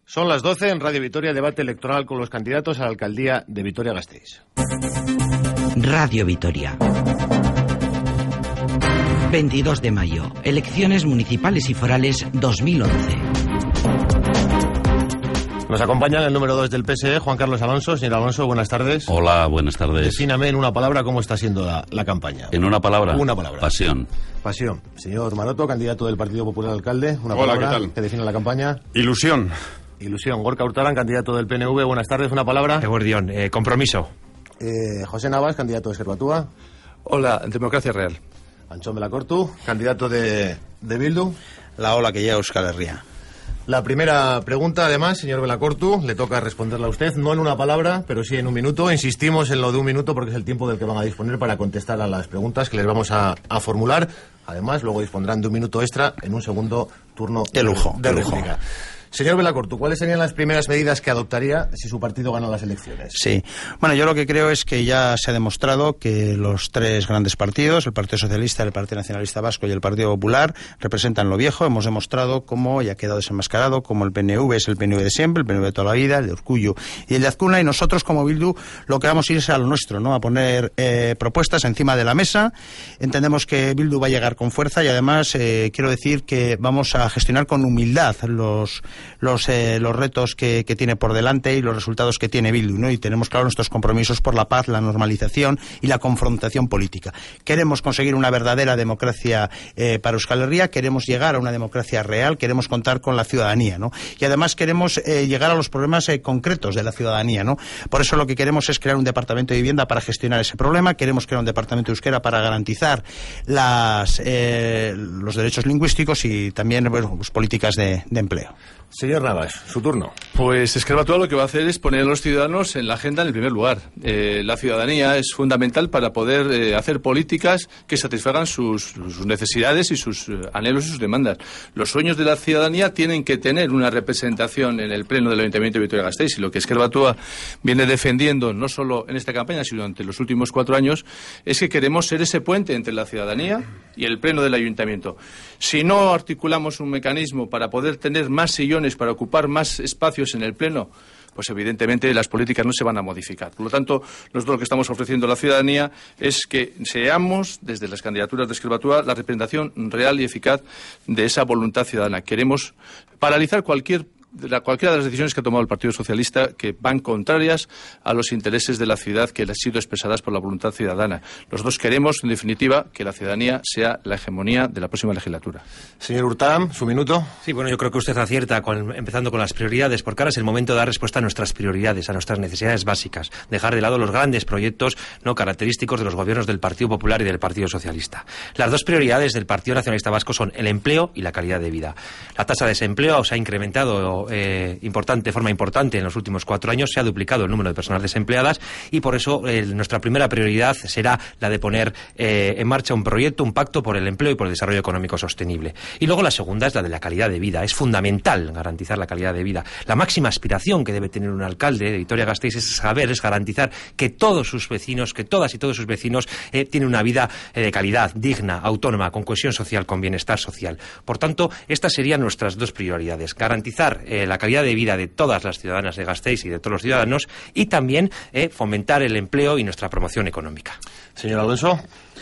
Son las 12 en Radio Vitoria, debate electoral con los candidatos a la alcaldía de Vitoria-Gasteiz. Radio Vitoria. 22 de mayo. Elecciones municipales y forales 2011. Nos acompaña el número 2 del PSE, Juan Carlos Alonso. Señor Alonso, buenas tardes. Hola, buenas tardes. Defíname en una palabra cómo está siendo la campaña. ¿En una palabra? Una palabra. Pasión. Pasión. Señor Maroto, candidato del Partido Popular alcalde. Una Hola, palabra ¿qué tal? que define la campaña. Ilusión. Ilusión. Gorka Hurtaran, candidato del PNV. Buenas tardes. Una palabra. Eguerdión, compromiso. José Navas, candidato de Esquerbatúa. Hola, Democracia Real. Antxon Belakortu, candidato de Bildu. La ola que llega a Euskal Herria. La primera pregunta, además, señor Belakortu, le toca responderla a usted, no en una palabra, pero sí en un minuto. Insistimos en lo de un minuto porque es el tiempo del que van a disponer para contestar a las preguntas que les vamos a formular. Además, luego dispondrán de un minuto extra en un segundo turno de lujo. réplica. Señor Belakortu, ¿cuáles serían las primeras medidas que adoptaría si su partido gana las elecciones? Sí. Bueno, yo lo que creo es que ya se ha demostrado que los tres grandes partidos, el Partido Socialista, el Partido Nacionalista Vasco y el Partido Popular, representan lo viejo. Hemos demostrado cómo, ya ha quedado desenmascarado, cómo el PNV es el PNV de siempre, el PNV de toda la vida, el de Urkullu y el de Azcuna, y nosotros como Bildu lo que vamos a ir es a lo nuestro, ¿no? A poner propuestas encima de la mesa. Entendemos que Bildu va a llegar con fuerza y además quiero decir que vamos a gestionar con humildad los retos que tiene por delante y los resultados que tiene Bildu, ¿no? Y tenemos claro nuestros compromisos por la paz, la normalización y la confrontación política. Queremos conseguir una verdadera democracia para Euskal Herria, queremos llegar a una democracia real, queremos contar con la ciudadanía, ¿no? Y además queremos llegar a los problemas concretos de la ciudadanía, ¿no? Por eso lo que queremos es crear un departamento de vivienda para gestionar ese problema, queremos crear un departamento de euskera para garantizar los derechos lingüísticos y también pues, políticas de empleo. Señor Navas, su turno. Pues Esquerbatúa lo que va a hacer es poner a los ciudadanos en la agenda en el primer lugar. La ciudadanía es fundamental para poder hacer políticas que satisfagan sus necesidades y sus anhelos y sus demandas. Los sueños de la ciudadanía tienen que tener una representación en el pleno del Ayuntamiento de Vitoria-Gasteiz, y lo que Esquerbatúa viene defendiendo no solo en esta campaña, sino durante los últimos 4 años, es que queremos ser ese puente entre la ciudadanía y el pleno del Ayuntamiento. Si no articulamos un mecanismo para poder tener más sillones, para ocupar más espacios en el pleno, pues evidentemente las políticas no se van a modificar. Por lo tanto, nosotros lo que estamos ofreciendo a la ciudadanía es que seamos, desde las candidaturas de Esquerbatúa, la representación real y eficaz de esa voluntad ciudadana. Queremos paralizar cualquiera de las decisiones que ha tomado el Partido Socialista que van contrarias a los intereses de la ciudad que han sido expresadas por la voluntad ciudadana. Nosotros queremos, en definitiva, que la ciudadanía sea la hegemonía de la próxima legislatura. Señor Hurtaran, su minuto. Sí, bueno, yo creo que usted acierta empezando con las prioridades, porque ahora es el momento de dar respuesta a nuestras prioridades, a nuestras necesidades básicas, dejar de lado los grandes proyectos no característicos de los gobiernos del Partido Popular y del Partido Socialista. Las dos prioridades del Partido Nacionalista Vasco son el empleo y la calidad de vida. La tasa de desempleo se ha incrementado de forma importante en los últimos 4 años, se ha duplicado el número de personas desempleadas y por eso nuestra primera prioridad será la de poner en marcha un proyecto, un pacto por el empleo y por el desarrollo económico sostenible. Y luego la segunda es la de la calidad de vida. Es fundamental garantizar la calidad de vida. La máxima aspiración que debe tener un alcalde de Vitoria-Gasteiz es garantizar que todos sus vecinos, que todas y todos sus vecinos tienen una vida de calidad, digna, autónoma, con cohesión social, con bienestar social. Por tanto, estas serían nuestras dos prioridades. Garantizar la calidad de vida de todas las ciudadanas de Gasteiz y de todos los ciudadanos y también fomentar el empleo y nuestra promoción económica. Señor Alonso.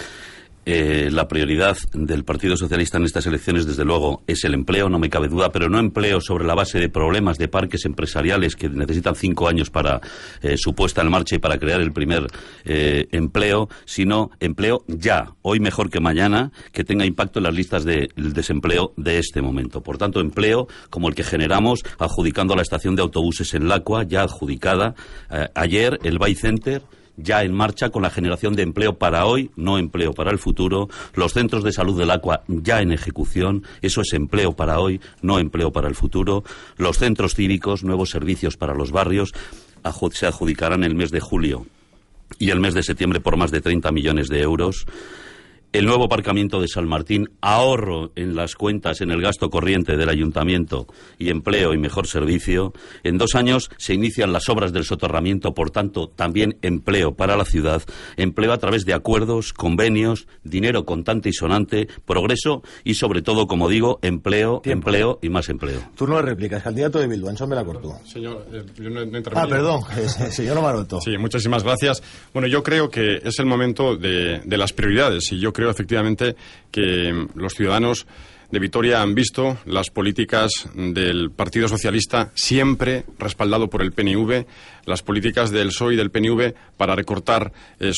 La prioridad del Partido Socialista en estas elecciones, desde luego, es el empleo, no me cabe duda, pero no empleo sobre la base de problemas de parques empresariales que necesitan 5 años para su puesta en marcha y para crear el primer empleo, sino empleo ya, hoy mejor que mañana, que tenga impacto en las listas del desempleo de este momento. Por tanto, empleo como el que generamos adjudicando la estación de autobuses en Lacua, ya adjudicada ayer, el Bay Center, ya en marcha con la generación de empleo para hoy, no empleo para el futuro, los centros de salud del Aqua ya en ejecución, eso es empleo para hoy, no empleo para el futuro, los centros cívicos, nuevos servicios para los barrios, se adjudicarán el mes de julio y el mes de septiembre por más de 30 millones de euros. el nuevo aparcamiento de San Martín, ahorro en las cuentas, en el gasto corriente del ayuntamiento y empleo y mejor servicio. En 2 años se inician las obras del soterramiento, por tanto, también empleo para la ciudad, empleo a través de acuerdos, convenios, dinero contante y sonante, progreso y, sobre todo, como digo, empleo, Tiempo. empleo y más empleo. Turno de réplicas. Candidato de Bildu, Anxón Belacortu. Señor, yo no intervenía. Perdón, señor Maroto. Sí, muchísimas gracias. Bueno, yo creo que es el momento de las prioridades y yo creo efectivamente que los ciudadanos de Vitoria han visto las políticas del Partido Socialista, siempre respaldado por el PNV, las políticas del PSOE y del PNV para recortar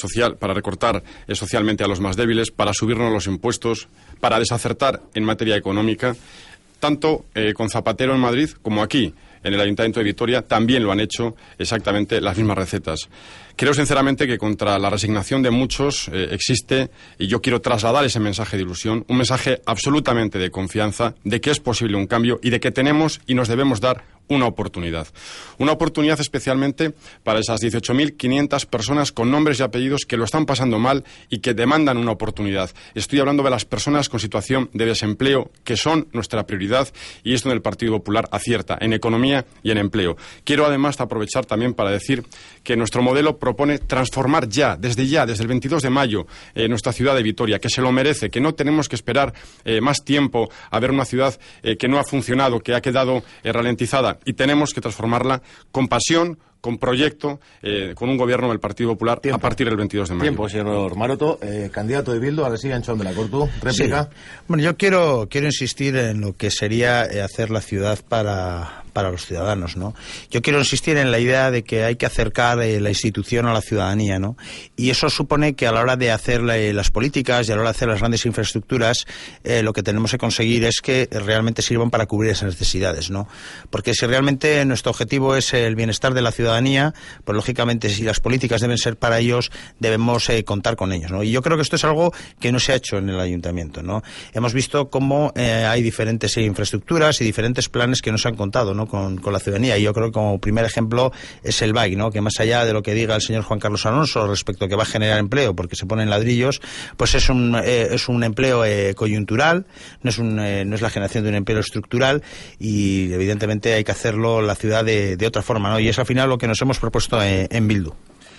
socialmente a los más débiles, para subirnos los impuestos, para desacertar en materia económica, tanto con Zapatero en Madrid como aquí, en el Ayuntamiento de Vitoria, también lo han hecho exactamente las mismas recetas. Creo sinceramente que contra la resignación de muchos existe, y yo quiero trasladar ese mensaje de ilusión, un mensaje absolutamente de confianza, de que es posible un cambio y de que tenemos y nos debemos dar una oportunidad. Una oportunidad especialmente para esas 18.500 personas con nombres y apellidos que lo están pasando mal y que demandan una oportunidad. Estoy hablando de las personas con situación de desempleo, que son nuestra prioridad, y esto en el Partido Popular acierta, en economía y en empleo. Quiero además aprovechar también para decir que nuestro modelo propone transformar ya, desde el 22 de mayo, nuestra ciudad de Vitoria, que se lo merece, que no tenemos que esperar más tiempo a ver una ciudad que no ha funcionado, que ha quedado ralentizada, y tenemos que transformarla con pasión, con proyecto, con un gobierno del Partido Popular. Tiempo. A partir del 22 de mayo. Tiempo, señor Maroto. Candidato de Bildu, ahora sigue Anxón Belacortu. Réplica. Sí. Bueno, yo quiero insistir en lo que sería hacer la ciudad para los ciudadanos, ¿no? Yo quiero insistir en la idea de que hay que acercar la institución a la ciudadanía, ¿no? Y eso supone que a la hora de hacer las políticas y a la hora de hacer las grandes infraestructuras, lo que tenemos que conseguir es que realmente sirvan para cubrir esas necesidades, ¿no? Porque si realmente nuestro objetivo es el bienestar de la ciudadanía, pues lógicamente si las políticas deben ser para ellos, debemos contar con ellos, ¿no? Y yo creo que esto es algo que no se ha hecho en el ayuntamiento, ¿no? Hemos visto cómo hay diferentes infraestructuras y diferentes planes que no se han contado, ¿no? Con la ciudadanía. Y yo creo que como primer ejemplo es el BAI, ¿no? Que más allá de lo que diga el señor Juan Carlos Alonso respecto a que va a generar empleo porque se ponen ladrillos, pues es un empleo coyuntural, no es la generación de un empleo estructural, y evidentemente hay que hacerlo la ciudad de otra forma, ¿no? Y es al final lo que nos hemos propuesto en Bildu.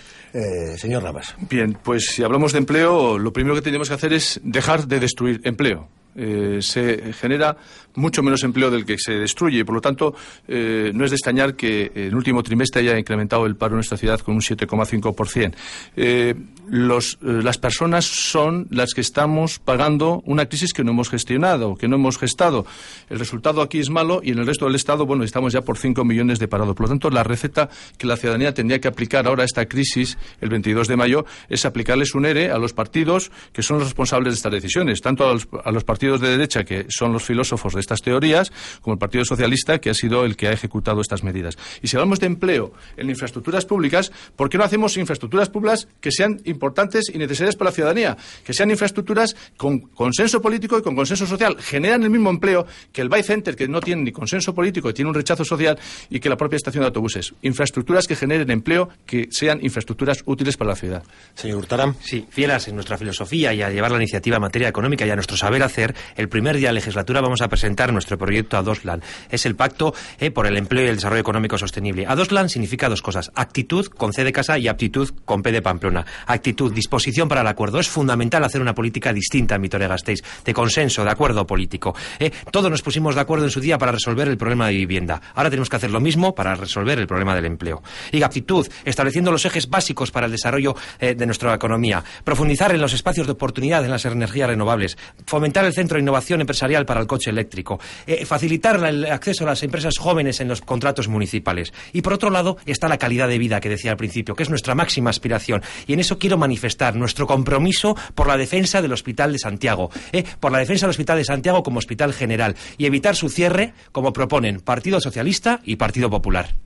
Señor Navas. Bien, pues si hablamos de empleo, lo primero que tenemos que hacer es dejar de destruir empleo. Se genera mucho menos empleo del que se destruye, y por lo tanto no es de extrañar que en el último trimestre haya incrementado el paro en nuestra ciudad con un 7,5%. Las personas son las que estamos pagando una crisis que no hemos gestionado, que no hemos gestado. El resultado aquí es malo, y en el resto del Estado, bueno, estamos ya por 5 millones de parados. Por lo tanto, la receta que la ciudadanía tendría que aplicar ahora a esta crisis, el 22 de mayo, es aplicarles un ERE a los partidos que son los responsables de estas decisiones, tanto a los partidos de derecha, que son los filósofos de estas teorías, como el Partido Socialista, que ha sido el que ha ejecutado estas medidas. Y si hablamos de empleo en infraestructuras públicas, ¿por qué no hacemos infraestructuras públicas que sean importantes y necesarias para la ciudadanía? Que sean infraestructuras con consenso político y con consenso social. Generan el mismo empleo que el Buy Center, que no tiene ni consenso político y tiene un rechazo social, y que la propia estación de autobuses. Infraestructuras que generen empleo, que sean infraestructuras útiles para la ciudad. Señor Hurtara. Sí, fieles en nuestra filosofía y a llevar la iniciativa en materia económica y a nuestro saber hacer, el primer día de legislatura vamos a presentar nuestro proyecto Adoslan. Es el pacto por el empleo y el desarrollo económico sostenible. Adoslan significa dos cosas: actitud con C de casa y aptitud con P de Pamplona. Actitud, disposición para el acuerdo. Es fundamental hacer una política distinta en Vitoria-Gasteiz, de consenso, de acuerdo político. Todos nos pusimos de acuerdo en su día para resolver el problema de vivienda. Ahora tenemos que hacer lo mismo para resolver el problema del empleo. Y aptitud, estableciendo los ejes básicos para el desarrollo de nuestra economía. Profundizar en los espacios de oportunidad en las energías renovables. Fomentar el centro de innovación empresarial para el coche eléctrico, facilitar el acceso a las empresas jóvenes en los contratos municipales. Y por otro lado está la calidad de vida que decía al principio, que es nuestra máxima aspiración. Y en eso quiero manifestar nuestro compromiso por la defensa del Hospital de Santiago, por la defensa del Hospital de Santiago como hospital general, y evitar su cierre como proponen Partido Socialista y Partido Popular.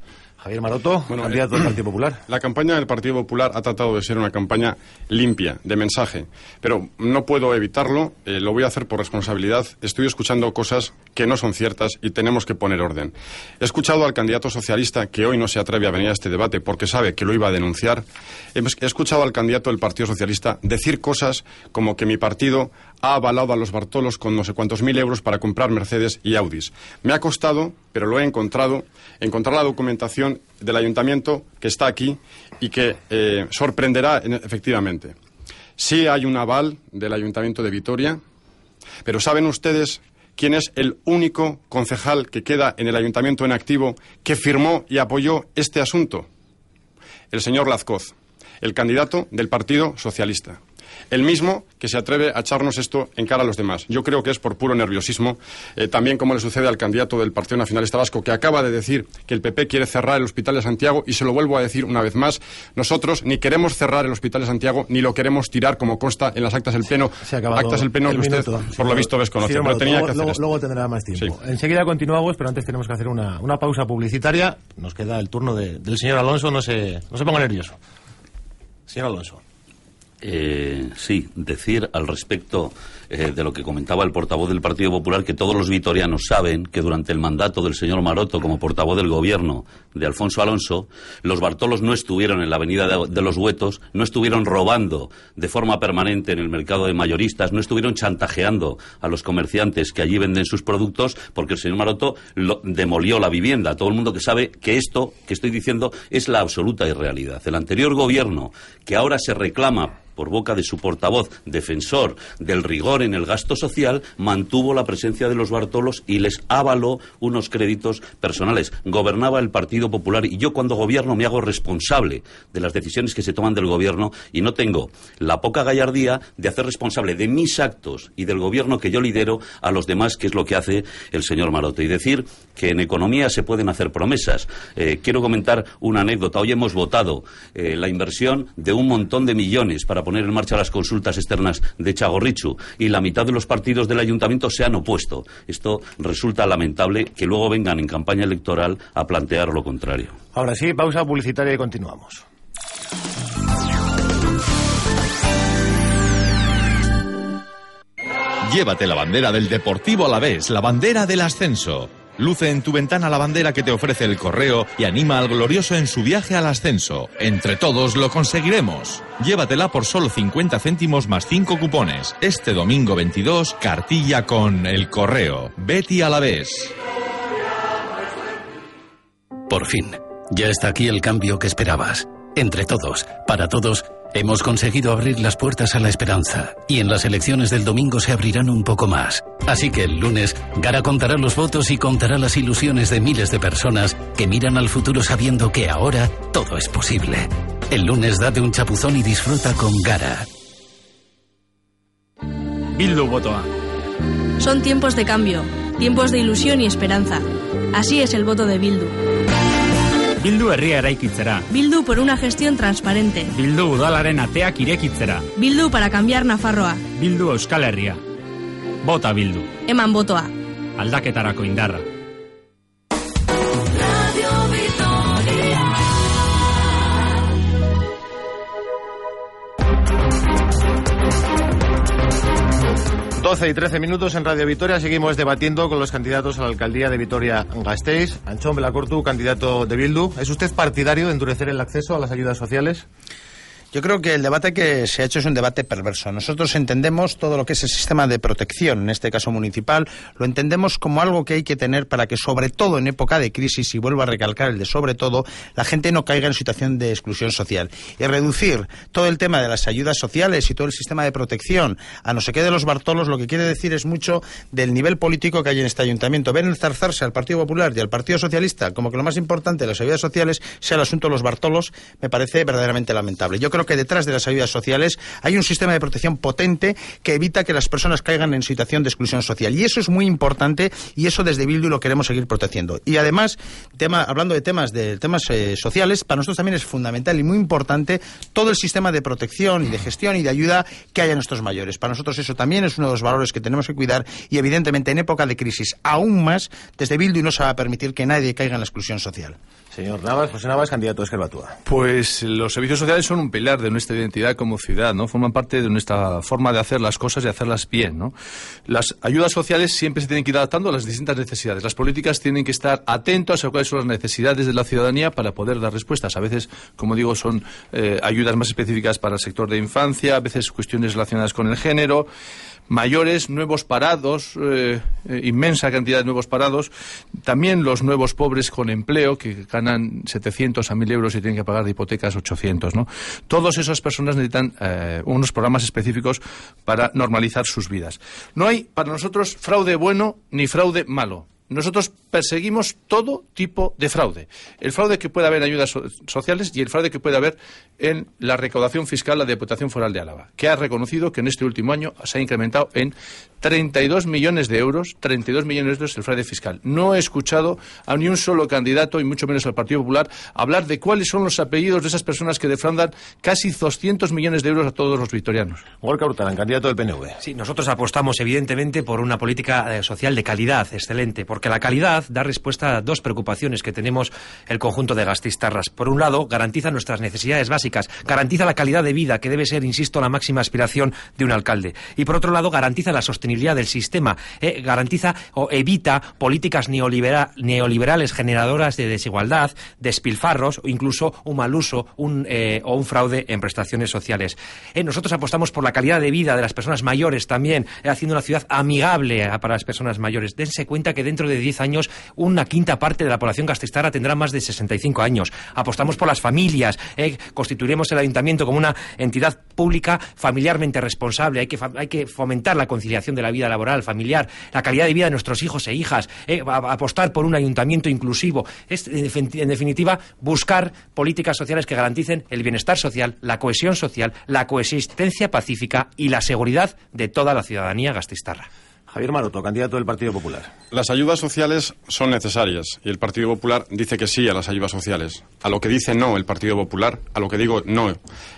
Javier Maroto, candidato del Partido Popular. La campaña del Partido Popular ha tratado de ser una campaña limpia, de mensaje, pero no puedo evitarlo, lo voy a hacer por responsabilidad. Estoy escuchando cosas que no son ciertas y tenemos que poner orden. He escuchado al candidato socialista, que hoy no se atreve a venir a este debate porque sabe que lo iba a denunciar. He escuchado al candidato del Partido Socialista decir cosas como que mi partido ha avalado a los Bartolos con no sé cuántos mil euros para comprar Mercedes y Audis. Me ha costado, pero lo he encontrar la documentación del ayuntamiento que está aquí y que sorprenderá efectivamente. Sí hay un aval del ayuntamiento de Vitoria, pero ¿saben ustedes quién es el único concejal que queda en el ayuntamiento en activo que firmó y apoyó este asunto? El señor Lazcoz, el candidato del Partido Socialista. El mismo que se atreve a echarnos esto en cara a los demás. Yo creo que es por puro nerviosismo, también como le sucede al candidato del Partido Nacionalista Vasco, que acaba de decir que el PP quiere cerrar el Hospital de Santiago, y se lo vuelvo a decir una vez más, nosotros ni queremos cerrar el Hospital de Santiago, ni lo queremos tirar como consta en las actas del Pleno. Actas del Pleno que usted, por lo visto, desconoce. Pero tenía que hacer esto. Luego tendrá más tiempo. Sí. Enseguida continuamos, pero antes tenemos que hacer una pausa publicitaria. Nos queda el turno del señor Alonso, no se ponga nervioso. Señor Alonso. Sí, decir al respecto de lo que comentaba el portavoz del Partido Popular, que todos los vitorianos saben que durante el mandato del señor Maroto como portavoz del gobierno de Alfonso Alonso, los Bartolos no estuvieron en la avenida de los Huetos, no estuvieron robando de forma permanente en el mercado de mayoristas, no estuvieron chantajeando a los comerciantes que allí venden sus productos, porque el señor Maroto demolió la vivienda. Todo el mundo que sabe que esto que estoy diciendo es la absoluta irrealidad. El anterior gobierno, que ahora se reclama por boca de su portavoz, defensor del rigor en el gasto social, mantuvo la presencia de los Bartolos y les avaló unos créditos personales. Gobernaba el Partido Popular, y yo cuando gobierno me hago responsable de las decisiones que se toman del gobierno, y no tengo la poca gallardía de hacer responsable de mis actos y del gobierno que yo lidero a los demás, que es lo que hace el señor Maroto. Y decir que en economía se pueden hacer promesas. Quiero comentar una anécdota. Hoy hemos votado la inversión de un montón de millones para poner en marcha las consultas externas de Txagorritxu, y la mitad de los partidos del ayuntamiento se han opuesto. Esto resulta lamentable, que luego vengan en campaña electoral a plantear lo contrario. Ahora sí, pausa publicitaria y continuamos. Llévate la bandera del Deportivo Alavés, la bandera del ascenso. Luce en tu ventana la bandera que te ofrece el Correo y anima al glorioso en su viaje al ascenso. Entre todos lo conseguiremos. Llévatela por solo 50 céntimos más 5 cupones. Este domingo 22, cartilla con el Correo. Betty Alavés. Por fin, ya está aquí el cambio que esperabas. Entre todos, para todos, hemos conseguido abrir las puertas a la esperanza, y en las elecciones del domingo se abrirán un poco más. Así que el lunes, Gara contará los votos y contará las ilusiones de miles de personas que miran al futuro sabiendo que ahora todo es posible. El lunes date un chapuzón y disfruta con Gara. Bildu botoa. Son tiempos de cambio, tiempos de ilusión y esperanza. Así es el voto de Bildu. Bildu herria eraikitzera. Bildu por una gestión transparente. Bildu udalaren ateak irekitzera. Bildu para cambiar Nafarroa. Bildu Euskal Herria. Bota Bildu. Eman botoa. Aldaketarako indarra. Radio Vitoria. 12 y 13 minutos en Radio Vitoria. Seguimos debatiendo con los candidatos a la alcaldía de Vitoria-Gasteiz. Antxon Belakortu, candidato de Bildu. ¿Es usted partidario de endurecer el acceso a las ayudas sociales? Yo creo que el debate que se ha hecho es un debate perverso. Nosotros entendemos todo lo que es el sistema de protección, en este caso municipal, lo entendemos como algo que hay que tener para que, sobre todo en época de crisis, y vuelvo a recalcar el de sobre todo, la gente no caiga en situación de exclusión social. Y reducir todo el tema de las ayudas sociales y todo el sistema de protección a no sé qué de los Bartolos, lo que quiere decir es mucho del nivel político que hay en este ayuntamiento. Ven enzarzarse al Partido Popular y al Partido Socialista como que lo más importante de las ayudas sociales sea el asunto de los Bartolos, me parece verdaderamente lamentable. Yo creo que detrás de las ayudas sociales hay un sistema de protección potente que evita que las personas caigan en situación de exclusión social, y eso es muy importante, y eso desde Bildu lo queremos seguir protegiendo. Y además, hablando de temas sociales, para nosotros también es fundamental y muy importante todo el sistema de protección y de gestión y de ayuda que haya a nuestros mayores. Para nosotros eso también es uno de los valores que tenemos que cuidar, y evidentemente en época de crisis aún más, desde Bildu no se va a permitir que nadie caiga en la exclusión social. Señor Navas, José Navas, candidato de Esquerra Batua. Pues los servicios sociales son un pilar de nuestra identidad como ciudad, ¿no? Forman parte de nuestra forma de hacer las cosas y hacerlas bien, ¿no? Las ayudas sociales siempre se tienen que ir adaptando a las distintas necesidades. Las políticas tienen que estar atentas a cuáles son las necesidades de la ciudadanía para poder dar respuestas. A veces, como digo, son ayudas más específicas para el sector de infancia, a veces cuestiones relacionadas con el género, mayores, nuevos parados, inmensa cantidad de nuevos parados, también los nuevos pobres con empleo que ganan 700 a 1.000 euros y tienen que pagar de hipotecas 800, ¿no? Todas esas personas necesitan unos programas específicos para normalizar sus vidas. No hay para nosotros fraude bueno ni fraude malo. Nosotros perseguimos todo tipo de fraude. El fraude que puede haber en ayudas sociales y el fraude que puede haber en la recaudación fiscal de la Diputación Foral de Álava, que ha reconocido que en este último año se ha incrementado en 32 millones de euros el fraude fiscal. No he escuchado a ni un solo candidato, y mucho menos al Partido Popular, hablar de cuáles son los apellidos de esas personas que defraudan casi 200 millones de euros a todos los vitorianos. Gorka Urtaran, candidato del PNV. Sí, nosotros apostamos evidentemente por una política social de calidad excelente, porque la calidad da respuesta a dos preocupaciones que tenemos el conjunto de gasteiztarras. Por un lado, garantiza nuestras necesidades básicas, garantiza la calidad de vida, que debe ser, insisto, la máxima aspiración de un alcalde. Y por otro lado, garantiza la sostenibilidad del sistema, garantiza o evita políticas neoliberales generadoras de desigualdad, despilfarros o incluso un mal uso o un fraude en prestaciones sociales. Nosotros apostamos por la calidad de vida de las personas mayores también, haciendo una ciudad amigable para las personas mayores. Dense cuenta que dentro de 10 años una quinta parte de la población gasteiztarra tendrá más de 65 años. Apostamos por las familias, constituiremos el ayuntamiento como una entidad pública familiarmente responsable. Hay que fomentar la conciliación de la vida laboral, familiar, la calidad de vida de nuestros hijos e hijas, apostar por un ayuntamiento inclusivo. Es, en definitiva, buscar políticas sociales que garanticen el bienestar social, la cohesión social, la coexistencia pacífica y la seguridad de toda la ciudadanía gasteiztarra. Javier Maroto, candidato del Partido Popular. Las ayudas sociales son necesarias y el Partido Popular dice que sí a las ayudas sociales. A lo que dice no el Partido Popular, a lo que digo no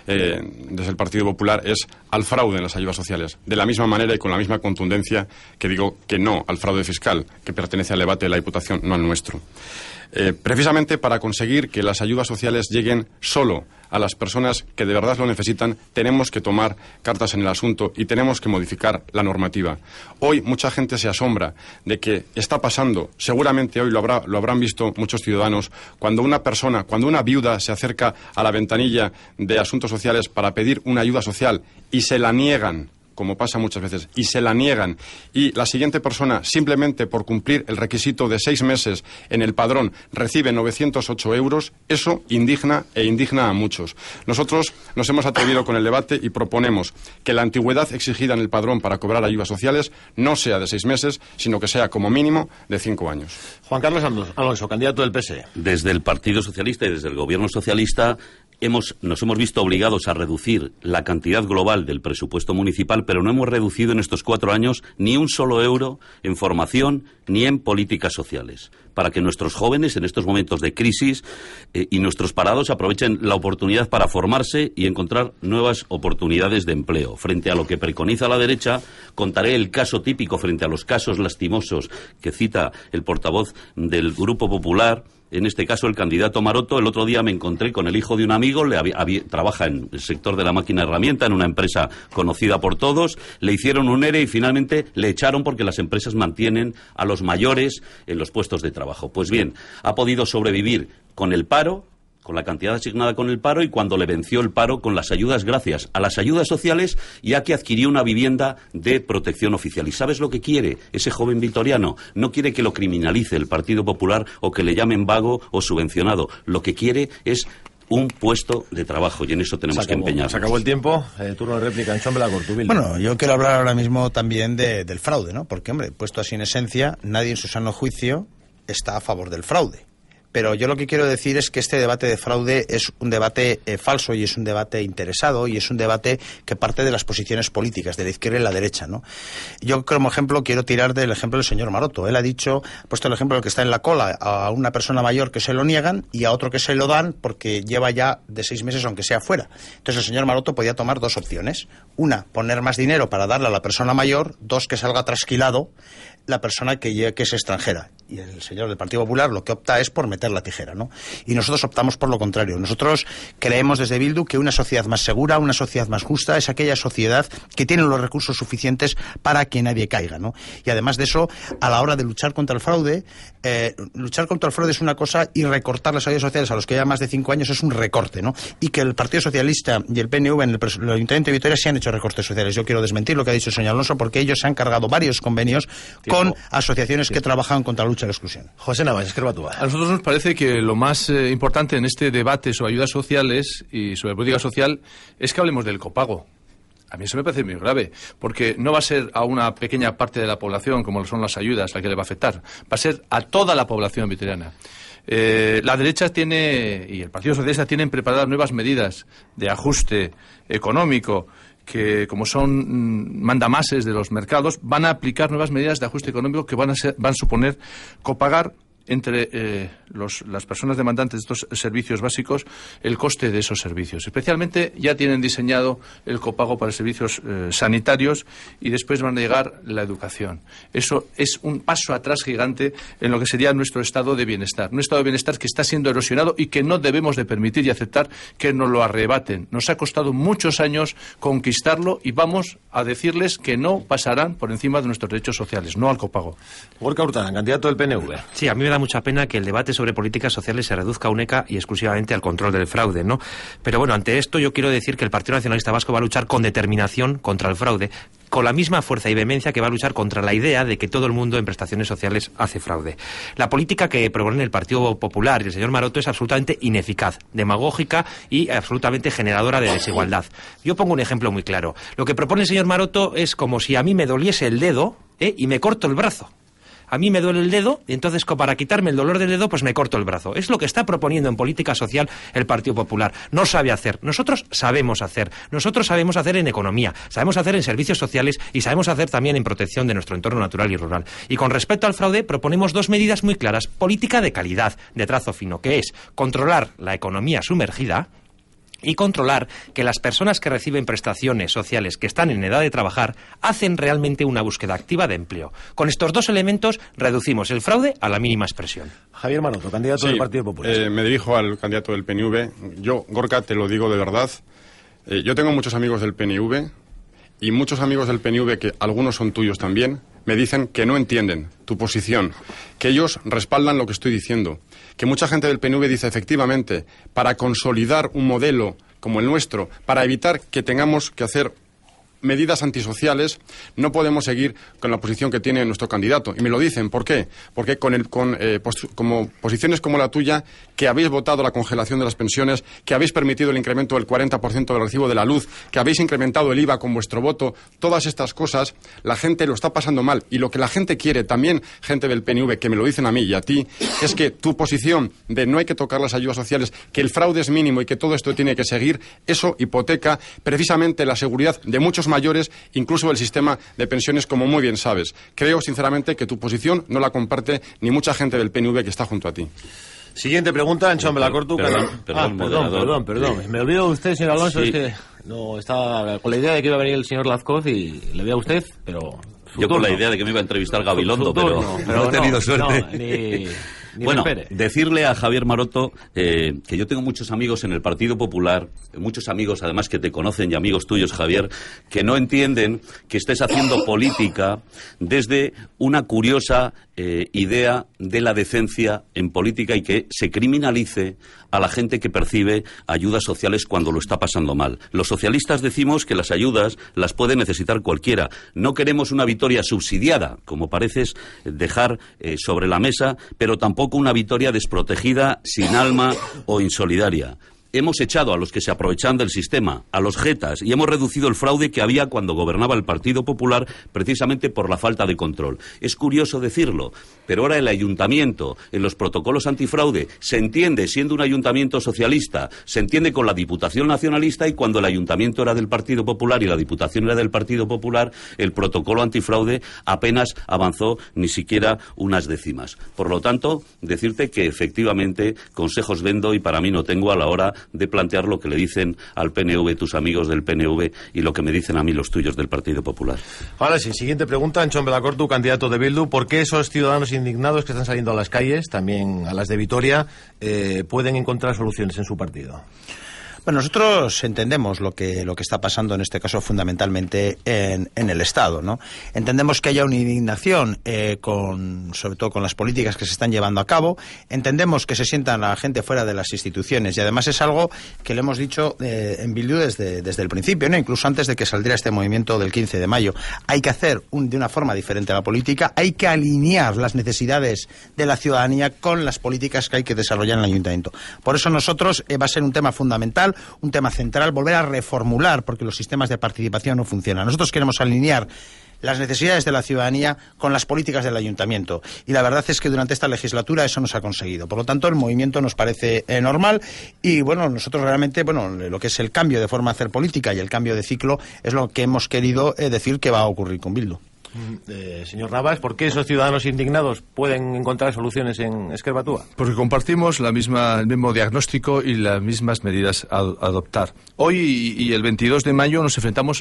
desde el Partido Popular es al fraude en las ayudas sociales. De la misma manera y con la misma contundencia que digo que no al fraude fiscal, que pertenece al debate de la Diputación, no al nuestro. Precisamente para conseguir que las ayudas sociales lleguen solo a las personas que de verdad lo necesitan, tenemos que tomar cartas en el asunto y tenemos que modificar la normativa. Hoy mucha gente se asombra de que está pasando, seguramente hoy lo habrán visto muchos ciudadanos, cuando una viuda se acerca a la ventanilla de Asuntos Sociales para pedir una ayuda social y se la niegan, como pasa muchas veces, y se la niegan, y la siguiente persona, simplemente por cumplir el requisito de 6 meses en el padrón, recibe 908 euros, eso indigna a muchos. Nosotros nos hemos atrevido con el debate y proponemos que la antigüedad exigida en el padrón para cobrar ayudas sociales no sea de 6 meses, sino que sea como mínimo de 5 años. Juan Carlos Alonso, candidato del PSE. Desde el Partido Socialista y desde el Gobierno Socialista nos hemos visto obligados a reducir la cantidad global del presupuesto municipal, pero no hemos reducido en estos 4 años ni un solo euro en formación ni en políticas sociales, para que nuestros jóvenes en estos momentos de crisis y nuestros parados aprovechen la oportunidad para formarse y encontrar nuevas oportunidades de empleo. Frente a lo que preconiza la derecha, contaré el caso típico frente a los casos lastimosos que cita el portavoz del Grupo Popular. En este caso, el candidato Maroto. El otro día me encontré con el hijo de un amigo, trabaja en el sector de la máquina herramienta, en una empresa conocida por todos, le hicieron un ERE y finalmente le echaron porque las empresas mantienen a los mayores en los puestos de trabajo. Pues bien, ha podido sobrevivir con el paro, con la cantidad asignada con el paro, y cuando le venció el paro con las ayudas, gracias a las ayudas sociales, ya que adquirió una vivienda de protección oficial. ¿Y sabes lo que quiere ese joven vitoriano? No quiere que lo criminalice el Partido Popular o que le llamen vago o subvencionado. Lo que quiere es un puesto de trabajo, y en eso tenemos que empeñarnos. Se acabó el tiempo. Turno de réplica en Chon Belacortu. Bueno, yo quiero hablar ahora mismo también del fraude, ¿no? Porque, hombre, puesto así en esencia, nadie en su sano juicio está a favor del fraude. Pero yo lo que quiero decir es que este debate de fraude es un debate falso, y es un debate interesado, y es un debate que parte de las posiciones políticas, de la izquierda y la derecha, ¿no? Yo, como ejemplo, quiero tirar del ejemplo del señor Maroto. Él ha puesto el ejemplo del que está en la cola, a una persona mayor que se lo niegan y a otro que se lo dan porque lleva ya de 6 meses, aunque sea fuera. Entonces el señor Maroto podía tomar 2 opciones. Una, poner más dinero para darle a la persona mayor. 2, que salga trasquilado la persona que es extranjera. y el señor del Partido Popular lo que opta es por meter la tijera, ¿no? Y nosotros optamos por lo contrario. Nosotros creemos desde Bildu que una sociedad más segura, una sociedad más justa, es aquella sociedad que tiene los recursos suficientes para que nadie caiga, ¿no? Y además de eso, a la hora de luchar contra el fraude es una cosa y recortar las ayudas sociales a los que llevan más de 5 años es un recorte, ¿no? Y que el Partido Socialista y el PNV en el Ayuntamiento de Vitoria sí han hecho recortes sociales. Yo quiero desmentir lo que ha dicho el señor Alonso, porque ellos se han cargado varios convenios con asociaciones que trabajan contra la lucha a la exclusión. José Navas, Esquerbatúa. A nosotros nos parece que lo más importante en este debate sobre ayudas sociales y sobre política social es que hablemos del copago. A mí eso me parece muy grave, porque no va a ser a una pequeña parte de la población, como son las ayudas, la que le va a afectar. Va a ser a toda la población vitoriana. La derecha y el Partido Socialista tienen preparadas nuevas medidas de ajuste económico que, como son mandamases de los mercados, van a aplicar nuevas medidas de ajuste económico que van a suponer copagar entre las personas demandantes de estos servicios básicos el coste de esos servicios. Especialmente ya tienen diseñado el copago para servicios sanitarios y después van a llegar la educación. Eso es un paso atrás gigante en lo que sería nuestro estado de bienestar. Un estado de bienestar que está siendo erosionado y que no debemos de permitir y aceptar que nos lo arrebaten. Nos ha costado muchos años conquistarlo y vamos a decirles que no pasarán por encima de nuestros derechos sociales, no al copago. Gorka Hurtado, candidato del PNV. Sí, a mí me da mucha pena que el debate sobre políticas sociales se reduzca única y exclusivamente al control del fraude, ¿no? Pero bueno, ante esto yo quiero decir que el Partido Nacionalista Vasco va a luchar con determinación contra el fraude, con la misma fuerza y vehemencia que va a luchar contra la idea de que todo el mundo en prestaciones sociales hace fraude. La política que propone el Partido Popular y el señor Maroto es absolutamente ineficaz, demagógica y absolutamente generadora de desigualdad. Yo pongo un ejemplo muy claro. Lo que propone el señor Maroto es como si a mí me doliese el dedo y me corto el brazo. A mí me duele el dedo y entonces para quitarme el dolor del dedo pues me corto el brazo. Es lo que está proponiendo en política social el Partido Popular. No sabe hacer. Nosotros sabemos hacer. Nosotros sabemos hacer en economía, sabemos hacer en servicios sociales y sabemos hacer también en protección de nuestro entorno natural y rural. Y con respecto al fraude proponemos 2 medidas muy claras. Política de calidad, de trazo fino, que es controlar la economía sumergida y controlar que las personas que reciben prestaciones sociales que están en edad de trabajar hacen realmente una búsqueda activa de empleo. Con estos 2 elementos reducimos el fraude a la mínima expresión. Javier Maroto, candidato del Partido Popular. Me dirijo al candidato del PNV. Yo, Gorka, te lo digo de verdad. Yo tengo muchos amigos del PNV y muchos amigos del PNV, que algunos son tuyos también, me dicen que no entienden tu posición, que ellos respaldan lo que estoy diciendo, que mucha gente del PNV dice efectivamente, para consolidar un modelo como el nuestro, para evitar que tengamos que hacer medidas antisociales, no podemos seguir con la posición que tiene nuestro candidato. Y me lo dicen, ¿por qué? Porque como posiciones como la tuya, que habéis votado la congelación de las pensiones, que habéis permitido el incremento del 40% del recibo de la luz, que habéis incrementado el IVA con vuestro voto, todas estas cosas, la gente lo está pasando mal. Y lo que la gente quiere, también gente del PNV, que me lo dicen a mí y a ti, es que tu posición de no hay que tocar las ayudas sociales, que el fraude es mínimo y que todo esto tiene que seguir, eso hipoteca precisamente la seguridad de muchos mayores, incluso el sistema de pensiones, como muy bien sabes. Creo, sinceramente, que tu posición no la comparte ni mucha gente del PNV que está junto a ti. Siguiente pregunta, Anchón Belacortu. Perdón. Me olvido de usted, señor Alonso, sí. Es que no estaba con la idea de que iba a venir el señor Lazcoz y le veo a usted, pero... Yo con la idea de que me iba a entrevistar Gabilondo, pero no he tenido suerte. Bueno, decirle a Javier Maroto que yo tengo muchos amigos en el Partido Popular, muchos amigos además que te conocen y amigos tuyos, Javier, que no entienden que estés haciendo política desde una curiosa idea de la decencia en política y que se criminalice a la gente que percibe ayudas sociales cuando lo está pasando mal. Los socialistas decimos que las ayudas las puede necesitar cualquiera. No queremos una victoria subsidiada, como pareces dejar sobre la mesa, pero tampoco una victoria desprotegida, sin alma o insolidaria. Hemos echado a los que se aprovechan del sistema, a los jetas, y hemos reducido el fraude que había cuando gobernaba el Partido Popular, precisamente por la falta de control. Es curioso decirlo, pero ahora el ayuntamiento, en los protocolos antifraude, se entiende siendo un ayuntamiento socialista, se entiende con la Diputación Nacionalista, y cuando el ayuntamiento era del Partido Popular y la Diputación era del Partido Popular, el protocolo antifraude apenas avanzó ni siquiera unas décimas. Por lo tanto, decirte que efectivamente consejos vendo y para mí no tengo a la hora de plantear lo que le dicen al PNV tus amigos del PNV y lo que me dicen a mí los tuyos del Partido Popular. Ahora sí, siguiente pregunta, Antxon Belacortu, candidato de Bildu. ¿Por qué esos ciudadanos indignados que están saliendo a las calles, también a las de Vitoria, pueden encontrar soluciones en su partido? Bueno, nosotros entendemos lo que está pasando en este caso fundamentalmente en el Estado, ¿no? Entendemos que haya una indignación sobre todo con las políticas que se están llevando a cabo. Entendemos que se sientan la gente fuera de las instituciones y además es algo que le hemos dicho en Bildu desde el principio, ¿no? Incluso antes de que saldría este movimiento del 15 de mayo. Hay que hacer de una forma diferente la política, hay que alinear las necesidades de la ciudadanía con las políticas que hay que desarrollar en el Ayuntamiento. Por eso nosotros va a ser un tema fundamental, un tema central, volver a reformular, porque los sistemas de participación no funcionan. Nosotros queremos alinear las necesidades de la ciudadanía con las políticas del Ayuntamiento. Y la verdad es que durante esta legislatura eso no se ha conseguido. Por lo tanto, el movimiento nos parece normal y, bueno, nosotros realmente, lo que es el cambio de forma de hacer política y el cambio de ciclo es lo que hemos querido decir que va a ocurrir con Bildu. Señor Navas, ¿por qué esos ciudadanos indignados pueden encontrar soluciones en Ezker Batua? Porque compartimos el mismo diagnóstico y las mismas medidas a adoptar. Hoy y el 22 de mayo nos enfrentamos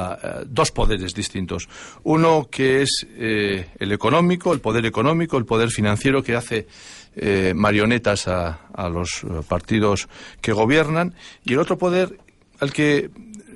a dos poderes distintos. Uno que es el económico, el poder financiero que hace marionetas a los partidos que gobiernan, y el otro poder al que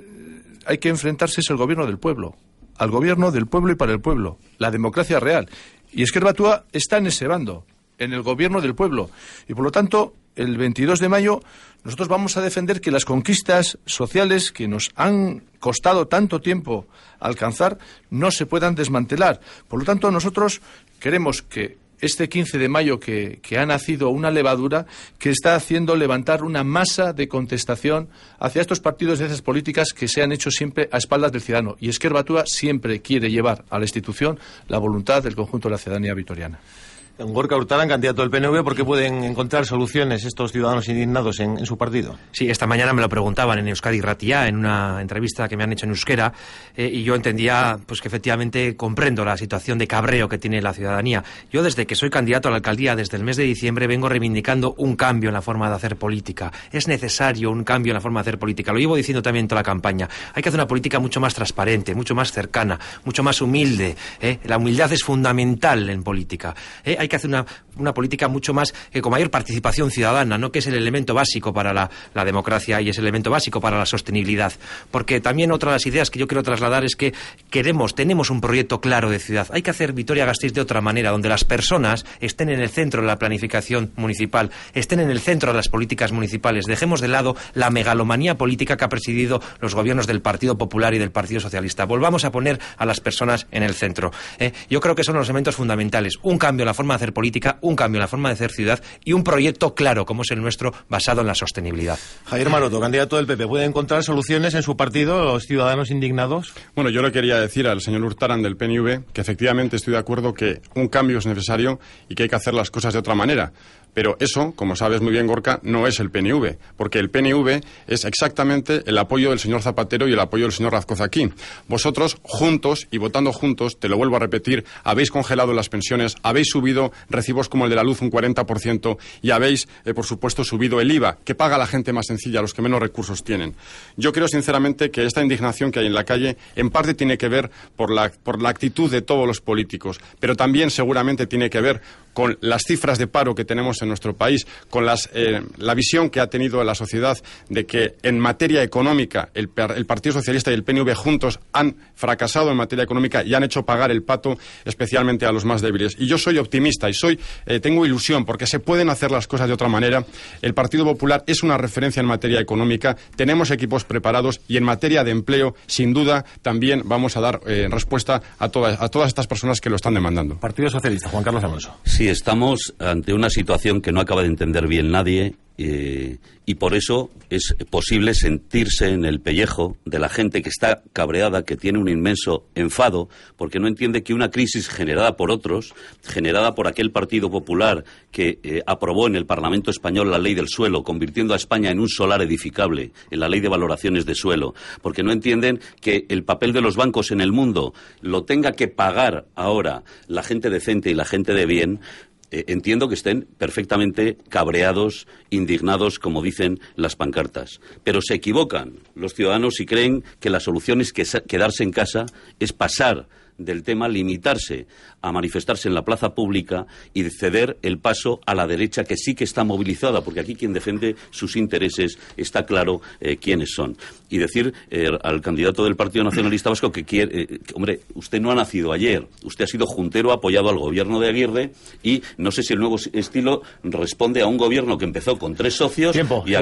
hay que enfrentarse es el gobierno del pueblo. Al gobierno del pueblo y para el pueblo, la democracia real. Y Ezker Batua está en ese bando, en el gobierno del pueblo. Y por lo tanto, el 22 de mayo nosotros vamos a defender que las conquistas sociales que nos han costado tanto tiempo alcanzar no se puedan desmantelar. Por lo tanto, nosotros queremos que este 15 de mayo que ha nacido una levadura que está haciendo levantar una masa de contestación hacia estos partidos y esas políticas que se han hecho siempre a espaldas del ciudadano. Y Ezker Batua siempre quiere llevar a la institución la voluntad del conjunto de la ciudadanía vitoriana. Gorka Hurtaran, candidato del PNV, ¿por qué pueden encontrar soluciones estos ciudadanos indignados en su partido? Sí, esta mañana me lo preguntaban en Euskadi Irratia, en una entrevista que me han hecho en euskera, y yo entendía pues que efectivamente comprendo la situación de cabreo que tiene la ciudadanía. Yo desde que soy candidato a la alcaldía, desde el mes de diciembre, vengo reivindicando un cambio en la forma de hacer política. Es necesario un cambio en la forma de hacer política. Lo llevo diciendo también toda la campaña. Hay que hacer una política mucho más transparente, mucho más cercana, mucho más humilde. La humildad es fundamental en política. Hay que hacer una política mucho más con mayor participación ciudadana, ¿no? Que es el elemento básico para la democracia y es el elemento básico para la sostenibilidad. Porque también otra de las ideas que yo quiero trasladar es que tenemos un proyecto claro de ciudad. Hay que hacer Vitoria-Gasteiz de otra manera, donde las personas estén en el centro de la planificación municipal, estén en el centro de las políticas municipales. Dejemos de lado la megalomanía política que ha presidido los gobiernos del Partido Popular y del Partido Socialista. Volvamos a poner a las personas en el centro. Yo creo que son los elementos fundamentales. Un cambio en la forma de hacer política, un cambio en la forma de hacer ciudad y un proyecto claro, como es el nuestro, basado en la sostenibilidad. Javier Maroto, candidato del PP, ¿puede encontrar soluciones en su partido los ciudadanos indignados? Bueno, yo le quería decir al señor Hurtaran del PNV que efectivamente estoy de acuerdo que un cambio es necesario y que hay que hacer las cosas de otra manera. Pero eso, como sabes muy bien, Gorka, no es el PNV, porque el PNV es exactamente el apoyo del señor Zapatero y el apoyo del señor Razkozakí. Vosotros, juntos y votando juntos, te lo vuelvo a repetir, habéis congelado las pensiones, habéis subido recibos como el de la luz un 40% y habéis, por supuesto, subido el IVA, que paga la gente más sencilla, los que menos recursos tienen. Yo creo, sinceramente, que esta indignación que hay en la calle, en parte tiene que ver por la actitud de todos los políticos, pero también seguramente tiene que ver con las cifras de paro que tenemos en nuestro país, con la visión que ha tenido la sociedad de que en materia económica el Partido Socialista y el PNV juntos han fracasado en materia económica y han hecho pagar el pato especialmente a los más débiles. Y yo soy optimista y tengo ilusión porque se pueden hacer las cosas de otra manera. El Partido Popular es una referencia en materia económica, tenemos equipos preparados y en materia de empleo, sin duda, también vamos a dar respuesta a todas estas personas que lo están demandando. Partido Socialista, Juan Carlos Alonso. Sí, estamos ante una situación que no acaba de entender bien nadie y por eso es posible sentirse en el pellejo de la gente que está cabreada, que tiene un inmenso enfado, porque no entiende que una crisis generada por otros, generada por aquel Partido Popular que aprobó en el Parlamento Español la ley del suelo, convirtiendo a España en un solar edificable, en la ley de valoraciones de suelo, porque no entienden que el papel de los bancos en el mundo lo tenga que pagar ahora la gente decente y la gente de bien. entiendo que estén perfectamente cabreados, indignados, como dicen las pancartas. Pero se equivocan los ciudadanos si creen que la solución es quedarse en casa, es pasar del tema, limitarse a manifestarse en la plaza pública y ceder el paso a la derecha, que sí que está movilizada, porque aquí quien defiende sus intereses está claro quiénes son. Y decir al candidato del Partido Nacionalista Vasco que quiere... hombre, usted no ha nacido ayer, usted ha sido juntero, apoyado al gobierno de Aguirre, y no sé si el nuevo estilo responde a un gobierno que empezó con 3 socios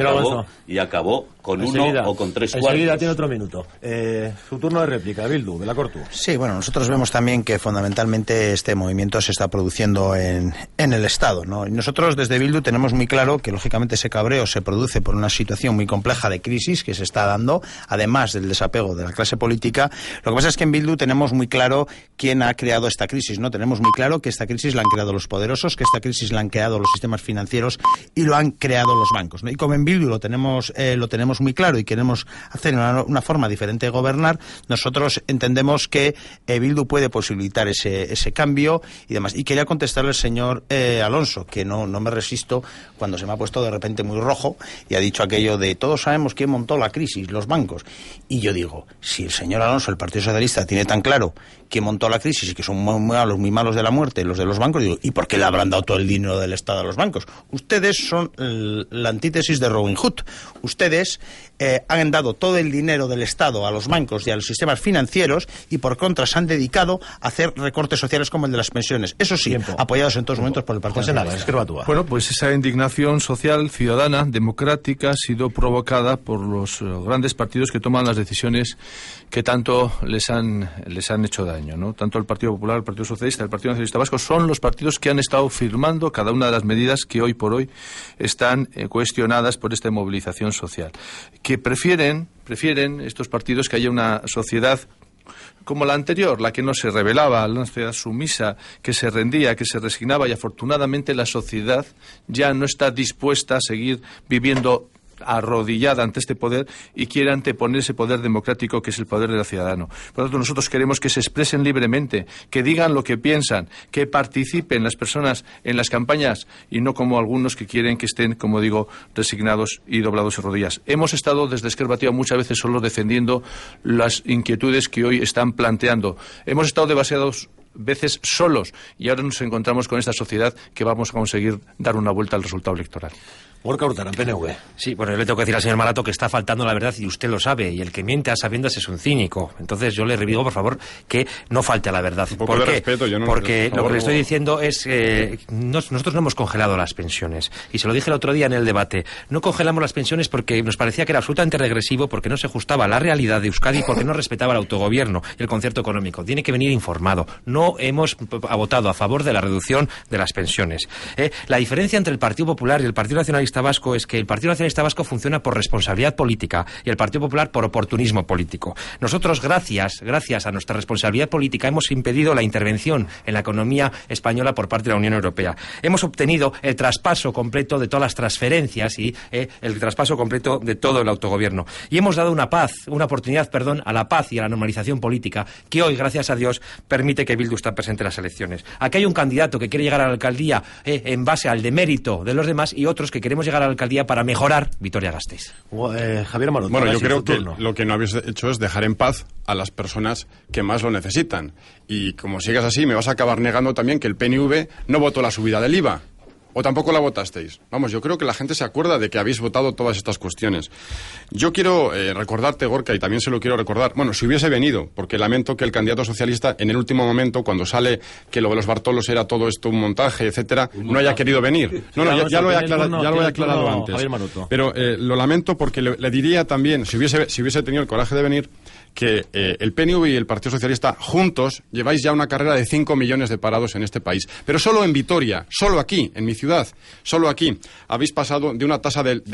y acabó con enseguida, 1 o con 3 enseguida cuartos. tiene otro minuto. Su turno de réplica, Bildu, Velacortu. Sí, bueno, nosotros vemos también que fundamentalmente este movimiento se está produciendo en el Estado, ¿no? Y nosotros desde Bildu tenemos muy claro que lógicamente ese cabreo se produce por una situación muy compleja de crisis que se está dando, además del desapego de la clase política. Lo que pasa es que en Bildu tenemos muy claro quién ha creado esta crisis, ¿no? Tenemos muy claro que esta crisis la han creado los poderosos, que esta crisis la han creado los sistemas financieros y lo han creado los bancos, ¿no? Y como en Bildu lo tenemos muy claro y queremos hacer una forma diferente de gobernar, nosotros entendemos que Bildu puede posibilitar ese cambio y demás. Y quería contestarle al señor Alonso, que no me resisto cuando se me ha puesto de repente muy rojo y ha dicho aquello de todos sabemos quién montó la crisis, los bancos. Y yo digo, si el señor Alonso, el Partido Socialista, tiene tan claro quién montó la crisis y que son muy malos de la muerte los de los bancos, digo, ¿y por qué le habrán dado todo el dinero del Estado a los bancos? Ustedes son la antítesis de Robin Hood. Ustedes han dado todo el dinero del Estado a los bancos y a los sistemas financieros y por contra se han dedicado a hacer recortes sociales como el de las pensiones. Eso sí, apoyados en todos momentos por el Partido Socialista. Bueno, pues esa indignación social, ciudadana, democrática, ha sido provocada por los grandes partidos que toman las decisiones que tanto les han hecho daño, ¿no? Tanto el Partido Popular, el Partido Socialista, el Partido Nacionalista Vasco son los partidos que han estado firmando cada una de las medidas que hoy por hoy están cuestionadas por esta movilización social. Que prefieren estos partidos que haya una sociedad como la anterior, la que no se rebelaba, una sociedad sumisa, que se rendía, que se resignaba, y afortunadamente la sociedad ya no está dispuesta a seguir viviendo arrodillada ante este poder y quiere anteponer ese poder democrático que es el poder del ciudadano. Por lo tanto, nosotros queremos que se expresen libremente, que digan lo que piensan, que participen las personas en las campañas y no como algunos que quieren que estén, como digo, resignados y doblados en rodillas. Hemos estado desde Esquerra Batea muchas veces solos defendiendo las inquietudes que hoy están planteando. Hemos estado demasiadas veces solos y ahora nos encontramos con esta sociedad que vamos a conseguir dar una vuelta al resultado electoral. Gorka Hurtaran, PNV. Sí, bueno, yo le tengo que decir al señor Malato que está faltando la verdad y usted lo sabe, y el que miente a sabiendas es un cínico. Entonces yo le digo, por favor, que no falte a la verdad. ¿Por qué? Respeto, yo no, porque por favor, lo que le estoy diciendo es que nosotros no hemos congelado las pensiones. Y se lo dije el otro día en el debate. No congelamos las pensiones porque nos parecía que era absolutamente regresivo, porque no se ajustaba a la realidad de Euskadi, porque no respetaba el autogobierno y el concierto económico. Tiene que venir informado. No hemos votado a favor de la reducción de las pensiones. La diferencia entre el Partido Popular y el Partido Nacionalista Vasco es que el Partido Nacionalista Vasco funciona por responsabilidad política y el Partido Popular por oportunismo político. Nosotros, gracias a nuestra responsabilidad política, hemos impedido la intervención en la economía española por parte de la Unión Europea. Hemos obtenido el traspaso completo de todas las transferencias y el traspaso completo de todo el autogobierno. Y hemos dado una oportunidad a la paz y a la normalización política que hoy, gracias a Dios, permite que Bildu esté presente en las elecciones. Aquí hay un candidato que quiere llegar a la alcaldía en base al demérito de los demás y otros que queremos llegar a la alcaldía para mejorar Vitoria-Gasteiz. Javier Maroto. Bueno, yo creo que lo que no habéis hecho es dejar en paz a las personas que más lo necesitan. Y como sigas así, me vas a acabar negando también que el PNV no votó la subida del IVA. ¿O tampoco la votasteis? Vamos, yo creo que la gente se acuerda de que habéis votado todas estas cuestiones. Yo quiero recordarte, Gorka, y también se lo quiero recordar, bueno, si hubiese venido, porque lamento que el candidato socialista, en el último momento, cuando sale que lo de los Bartolos era todo esto un montaje, etcétera, no haya querido venir. No, ya lo he aclarado antes. Pero lo lamento porque le diría también, si hubiese tenido el coraje de venir, que el PNV y el Partido Socialista juntos lleváis ya una carrera de 5 millones de parados en este país. Pero solo en Vitoria, solo aquí, en mi ciudad, solo aquí, habéis pasado de una tasa de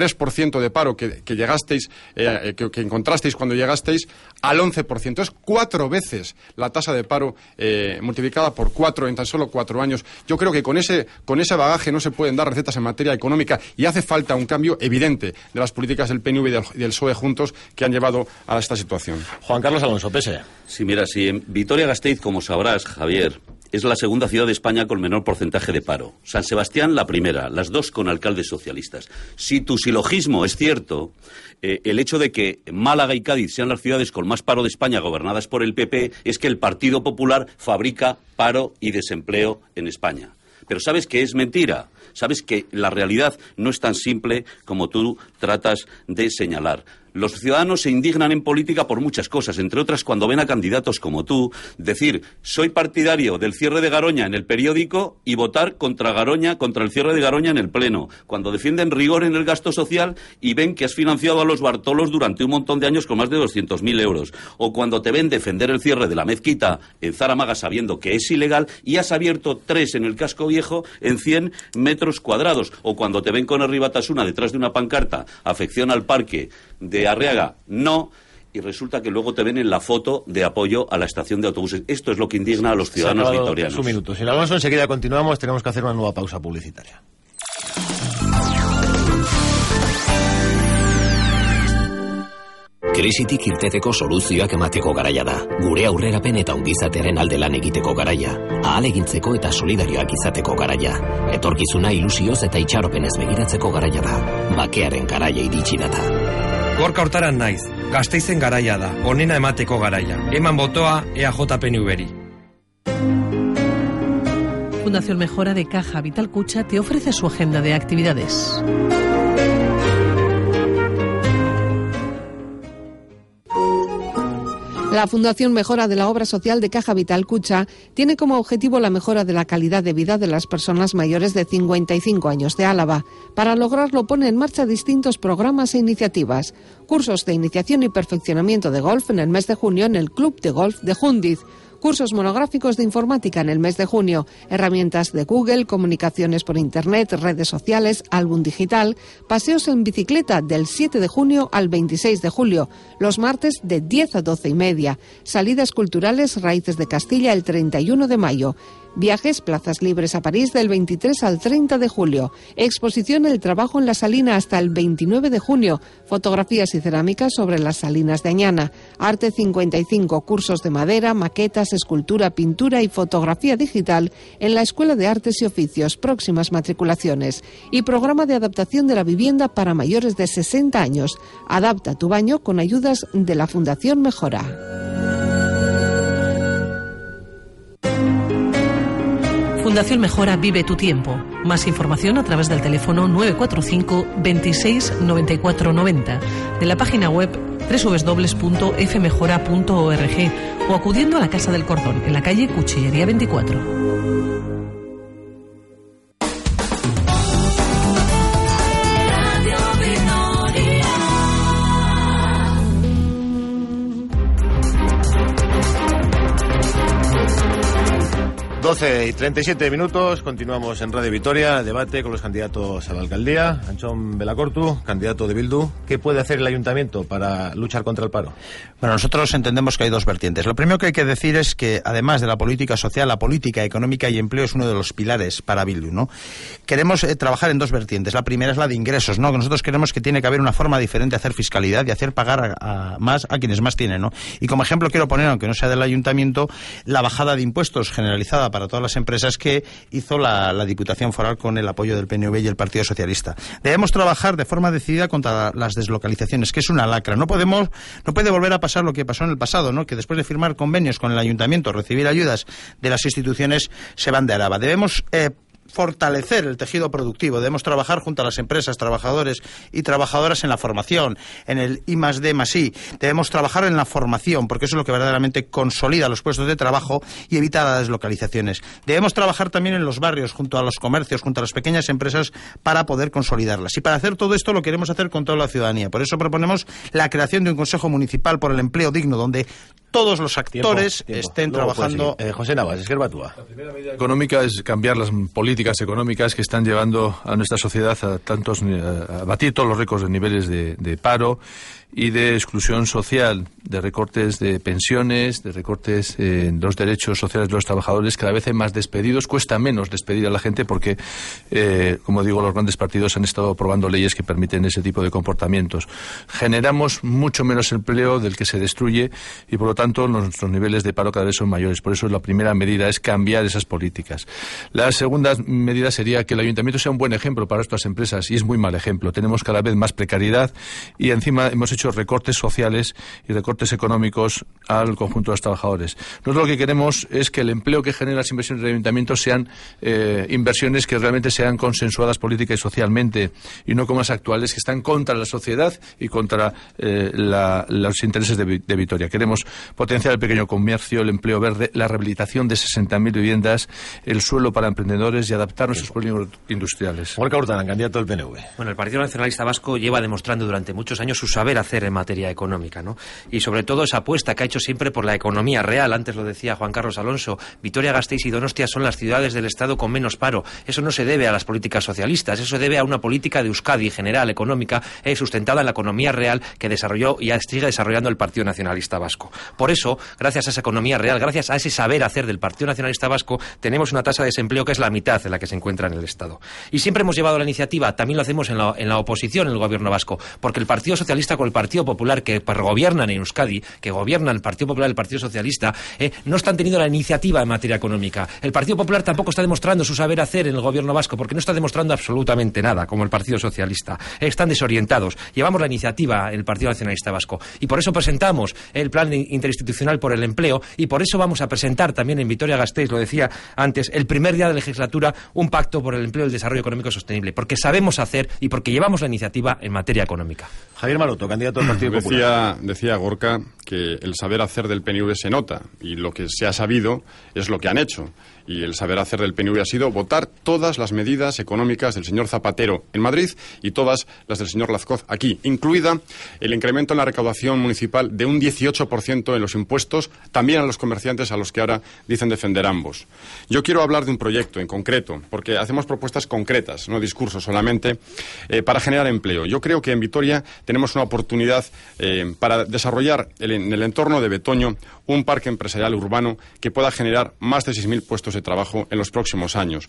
3% de paro que llegasteis, que encontrasteis cuando llegasteis, al 11%. Es 4 veces la tasa de paro multiplicada por 4 en tan solo 4 años. Yo creo que con ese bagaje no se pueden dar recetas en materia económica y hace falta un cambio evidente de las políticas del PNV y del PSOE juntos que han llevado a esta situación. Juan Carlos Alonso, PSE. Sí, mira, si en Vitoria-Gasteiz, como sabrás, Javier, es la segunda ciudad de España con menor porcentaje de paro. San Sebastián la primera, las dos con alcaldes socialistas. Si tu silogismo es cierto, el hecho de que Málaga y Cádiz sean las ciudades con más paro de España gobernadas por el PP es que el Partido Popular fabrica paro y desempleo en España. Pero ¿sabes que es mentira? ¿Sabes que la realidad no es tan simple como tú tratas de señalar? Los ciudadanos se indignan en política por muchas cosas, entre otras cuando ven a candidatos como tú decir soy partidario del cierre de Garoña en el periódico y votar contra Garoña, contra el cierre de Garoña en el Pleno, cuando defienden rigor en el gasto social y ven que has financiado a los Bartolos durante un montón de años con más de 200.000 euros, o cuando te ven defender el cierre de la mezquita en Zaramaga sabiendo que es ilegal y has abierto 3 en el casco viejo en 100 metros cuadrados, o cuando te ven con Herri Batasuna detrás de una pancarta afección al parque de Arriaga, no, y resulta que luego te ven en la foto de apoyo a la estación de autobuses. Esto es lo que indigna a los ciudadanos vitorianos. Un minuto. Señor Alonso, enseguida continuamos, tenemos que hacer una nueva pausa publicitaria. Krisitik irteteko soluzioak emateko garaia da. Gure aurrerapen eta ongizatearen alde lan egiteko garaia. Ahalegintzeko eta solidarioak izateko garaia. Etorkizuna ilusioz eta itxaropenez begiratzeko garaia da. Bakearen garaia iritsi data. Gorka Hortaran naiz, Gasteizen garaia da, onena emateko garaia. Eman botoa EAJ-PNV-ri. Fundación Mejora de Caja Vital Kutxa te ofrece su agenda de actividades. La Fundación Mejora de la Obra Social de Caja Vital Kutxa tiene como objetivo la mejora de la calidad de vida de las personas mayores de 55 años de Álava. Para lograrlo pone en marcha distintos programas e iniciativas. Cursos de iniciación y perfeccionamiento de golf en el mes de junio en el Club de Golf de Jundiz. Cursos monográficos de informática en el mes de junio, herramientas de Google, comunicaciones por Internet, redes sociales, álbum digital, paseos en bicicleta del 7 de junio al 26 de julio, los martes de 10 a 12:30, salidas culturales Raíces de Castilla el 31 de mayo, viajes Plazas Libres a París del 23 al 30 de julio, exposición El Trabajo en la Salina hasta el 29 de junio, fotografías y cerámicas sobre las salinas de Añana, Arte 55, cursos de madera, maquetas, escultura, pintura y fotografía digital en la Escuela de Artes y Oficios, próximas matriculaciones, y programa de adaptación de la vivienda para mayores de 60 años. Adapta tu baño con ayudas de la Fundación Mejora. Fundación Mejora vive tu tiempo. Más información a través del teléfono 945 26 94 90, de la página web www.fmejora.org o acudiendo a la Casa del Cordón, en la calle Cuchillería 24. Y 37 minutos, continuamos en Radio Vitoria, debate con los candidatos a la alcaldía. Antxon Belakortu, candidato de Bildu. ¿Qué puede hacer el ayuntamiento para luchar contra el paro? Bueno, nosotros entendemos que hay dos vertientes. Lo primero que hay que decir es que, además de la política social, la política económica y empleo es uno de los pilares para Bildu, ¿no? Queremos trabajar en dos vertientes. La primera es la de ingresos, ¿no? Nosotros creemos que tiene que haber una forma diferente de hacer fiscalidad y hacer pagar más a quienes más tienen, ¿no? Y como ejemplo quiero poner, aunque no sea del ayuntamiento, la bajada de impuestos generalizada para todas las empresas que hizo la Diputación Foral con el apoyo del PNV y el Partido Socialista. Debemos trabajar de forma decidida contra las deslocalizaciones, que es una lacra. No puede volver a pasar lo que pasó en el pasado, ¿no? Que después de firmar convenios con el ayuntamiento, recibir ayudas de las instituciones, se van de Araba. Debemos fortalecer el tejido productivo. Debemos trabajar junto a las empresas, trabajadores y trabajadoras en la formación, en el I+D+I. Debemos trabajar en la formación, porque eso es lo que verdaderamente consolida los puestos de trabajo y evita las deslocalizaciones. Debemos trabajar también en los barrios, junto a los comercios, junto a las pequeñas empresas, para poder consolidarlas. Y para hacer todo esto lo queremos hacer con toda la ciudadanía. Por eso proponemos la creación de un Consejo Municipal por el Empleo Digno, donde todos los actores estén trabajando. José Navas, Esquerra Túa. La primera medida económica es cambiar las políticas económicas que están llevando a nuestra sociedad a batir todos los récords de niveles de paro y de exclusión social, de recortes de pensiones, de recortes en los derechos sociales de los trabajadores. Cada vez hay más despedidos, cuesta menos despedir a la gente porque, como digo, los grandes partidos han estado aprobando leyes que permiten ese tipo de comportamientos. Generamos mucho menos empleo del que se destruye y, por lo tanto, tanto nuestros niveles de paro cada vez son mayores. Por eso la primera medida es cambiar esas políticas. La segunda medida sería que el ayuntamiento sea un buen ejemplo para estas empresas, y es muy mal ejemplo. Tenemos cada vez más precariedad y encima hemos hecho recortes sociales y recortes económicos al conjunto de los trabajadores. Nosotros lo que queremos es que el empleo que genera las inversiones del ayuntamiento sean inversiones que realmente sean consensuadas política y socialmente, y no como las actuales, que están contra la sociedad y contra los intereses de Vitoria. Queremos potenciar el pequeño comercio, el empleo verde, la rehabilitación de 60.000 viviendas, el suelo para emprendedores y adaptar nuestros polígonos industriales. Gorka Urtaran, candidato del PNV. Bueno, el Partido Nacionalista Vasco lleva demostrando durante muchos años su saber hacer en materia económica, ¿no? Y sobre todo esa apuesta que ha hecho siempre por la economía real. Antes lo decía Juan Carlos Alonso, Vitoria-Gasteiz y Donostia son las ciudades del Estado con menos paro. Eso no se debe a las políticas socialistas, eso se debe a una política de Euskadi general, económica, sustentada en la economía real que desarrolló y sigue desarrollando el Partido Nacionalista Vasco. Por eso, gracias a esa economía real, gracias a ese saber hacer del Partido Nacionalista Vasco, tenemos una tasa de desempleo que es la mitad de la que se encuentra en el Estado. Y siempre hemos llevado la iniciativa, también lo hacemos en la oposición en el gobierno vasco, porque el Partido Socialista con el Partido Popular, que gobiernan en Euskadi, que gobiernan el Partido Popular y el Partido Socialista, no están teniendo la iniciativa en materia económica. El Partido Popular tampoco está demostrando su saber hacer en el gobierno vasco, porque no está demostrando absolutamente nada, como el Partido Socialista. Están desorientados. Llevamos la iniciativa en el Partido Nacionalista Vasco. Y por eso presentamos el Plan Interinstitucional por el Empleo, y por eso vamos a presentar también en Vitoria-Gasteiz, lo decía antes, el primer día de legislatura, un pacto por el empleo y el desarrollo económico sostenible, porque sabemos hacer y porque llevamos la iniciativa en materia económica. Javier Maroto, candidato del Partido Popular. Decía Gorka que el saber hacer del PNV se nota, y lo que se ha sabido es lo que han hecho. Y el saber hacer del PNV ha sido votar todas las medidas económicas del señor Zapatero en Madrid y todas las del señor Lazcoz aquí, incluida el incremento en la recaudación municipal de un 18% en los impuestos, también a los comerciantes a los que ahora dicen defender ambos. Yo quiero hablar de un proyecto en concreto, porque hacemos propuestas concretas, no discursos solamente, para generar empleo. Yo creo que en Vitoria tenemos una oportunidad para desarrollar en el entorno de Betoño un parque empresarial urbano que pueda generar más de 6.000 puestos de trabajo en los próximos años,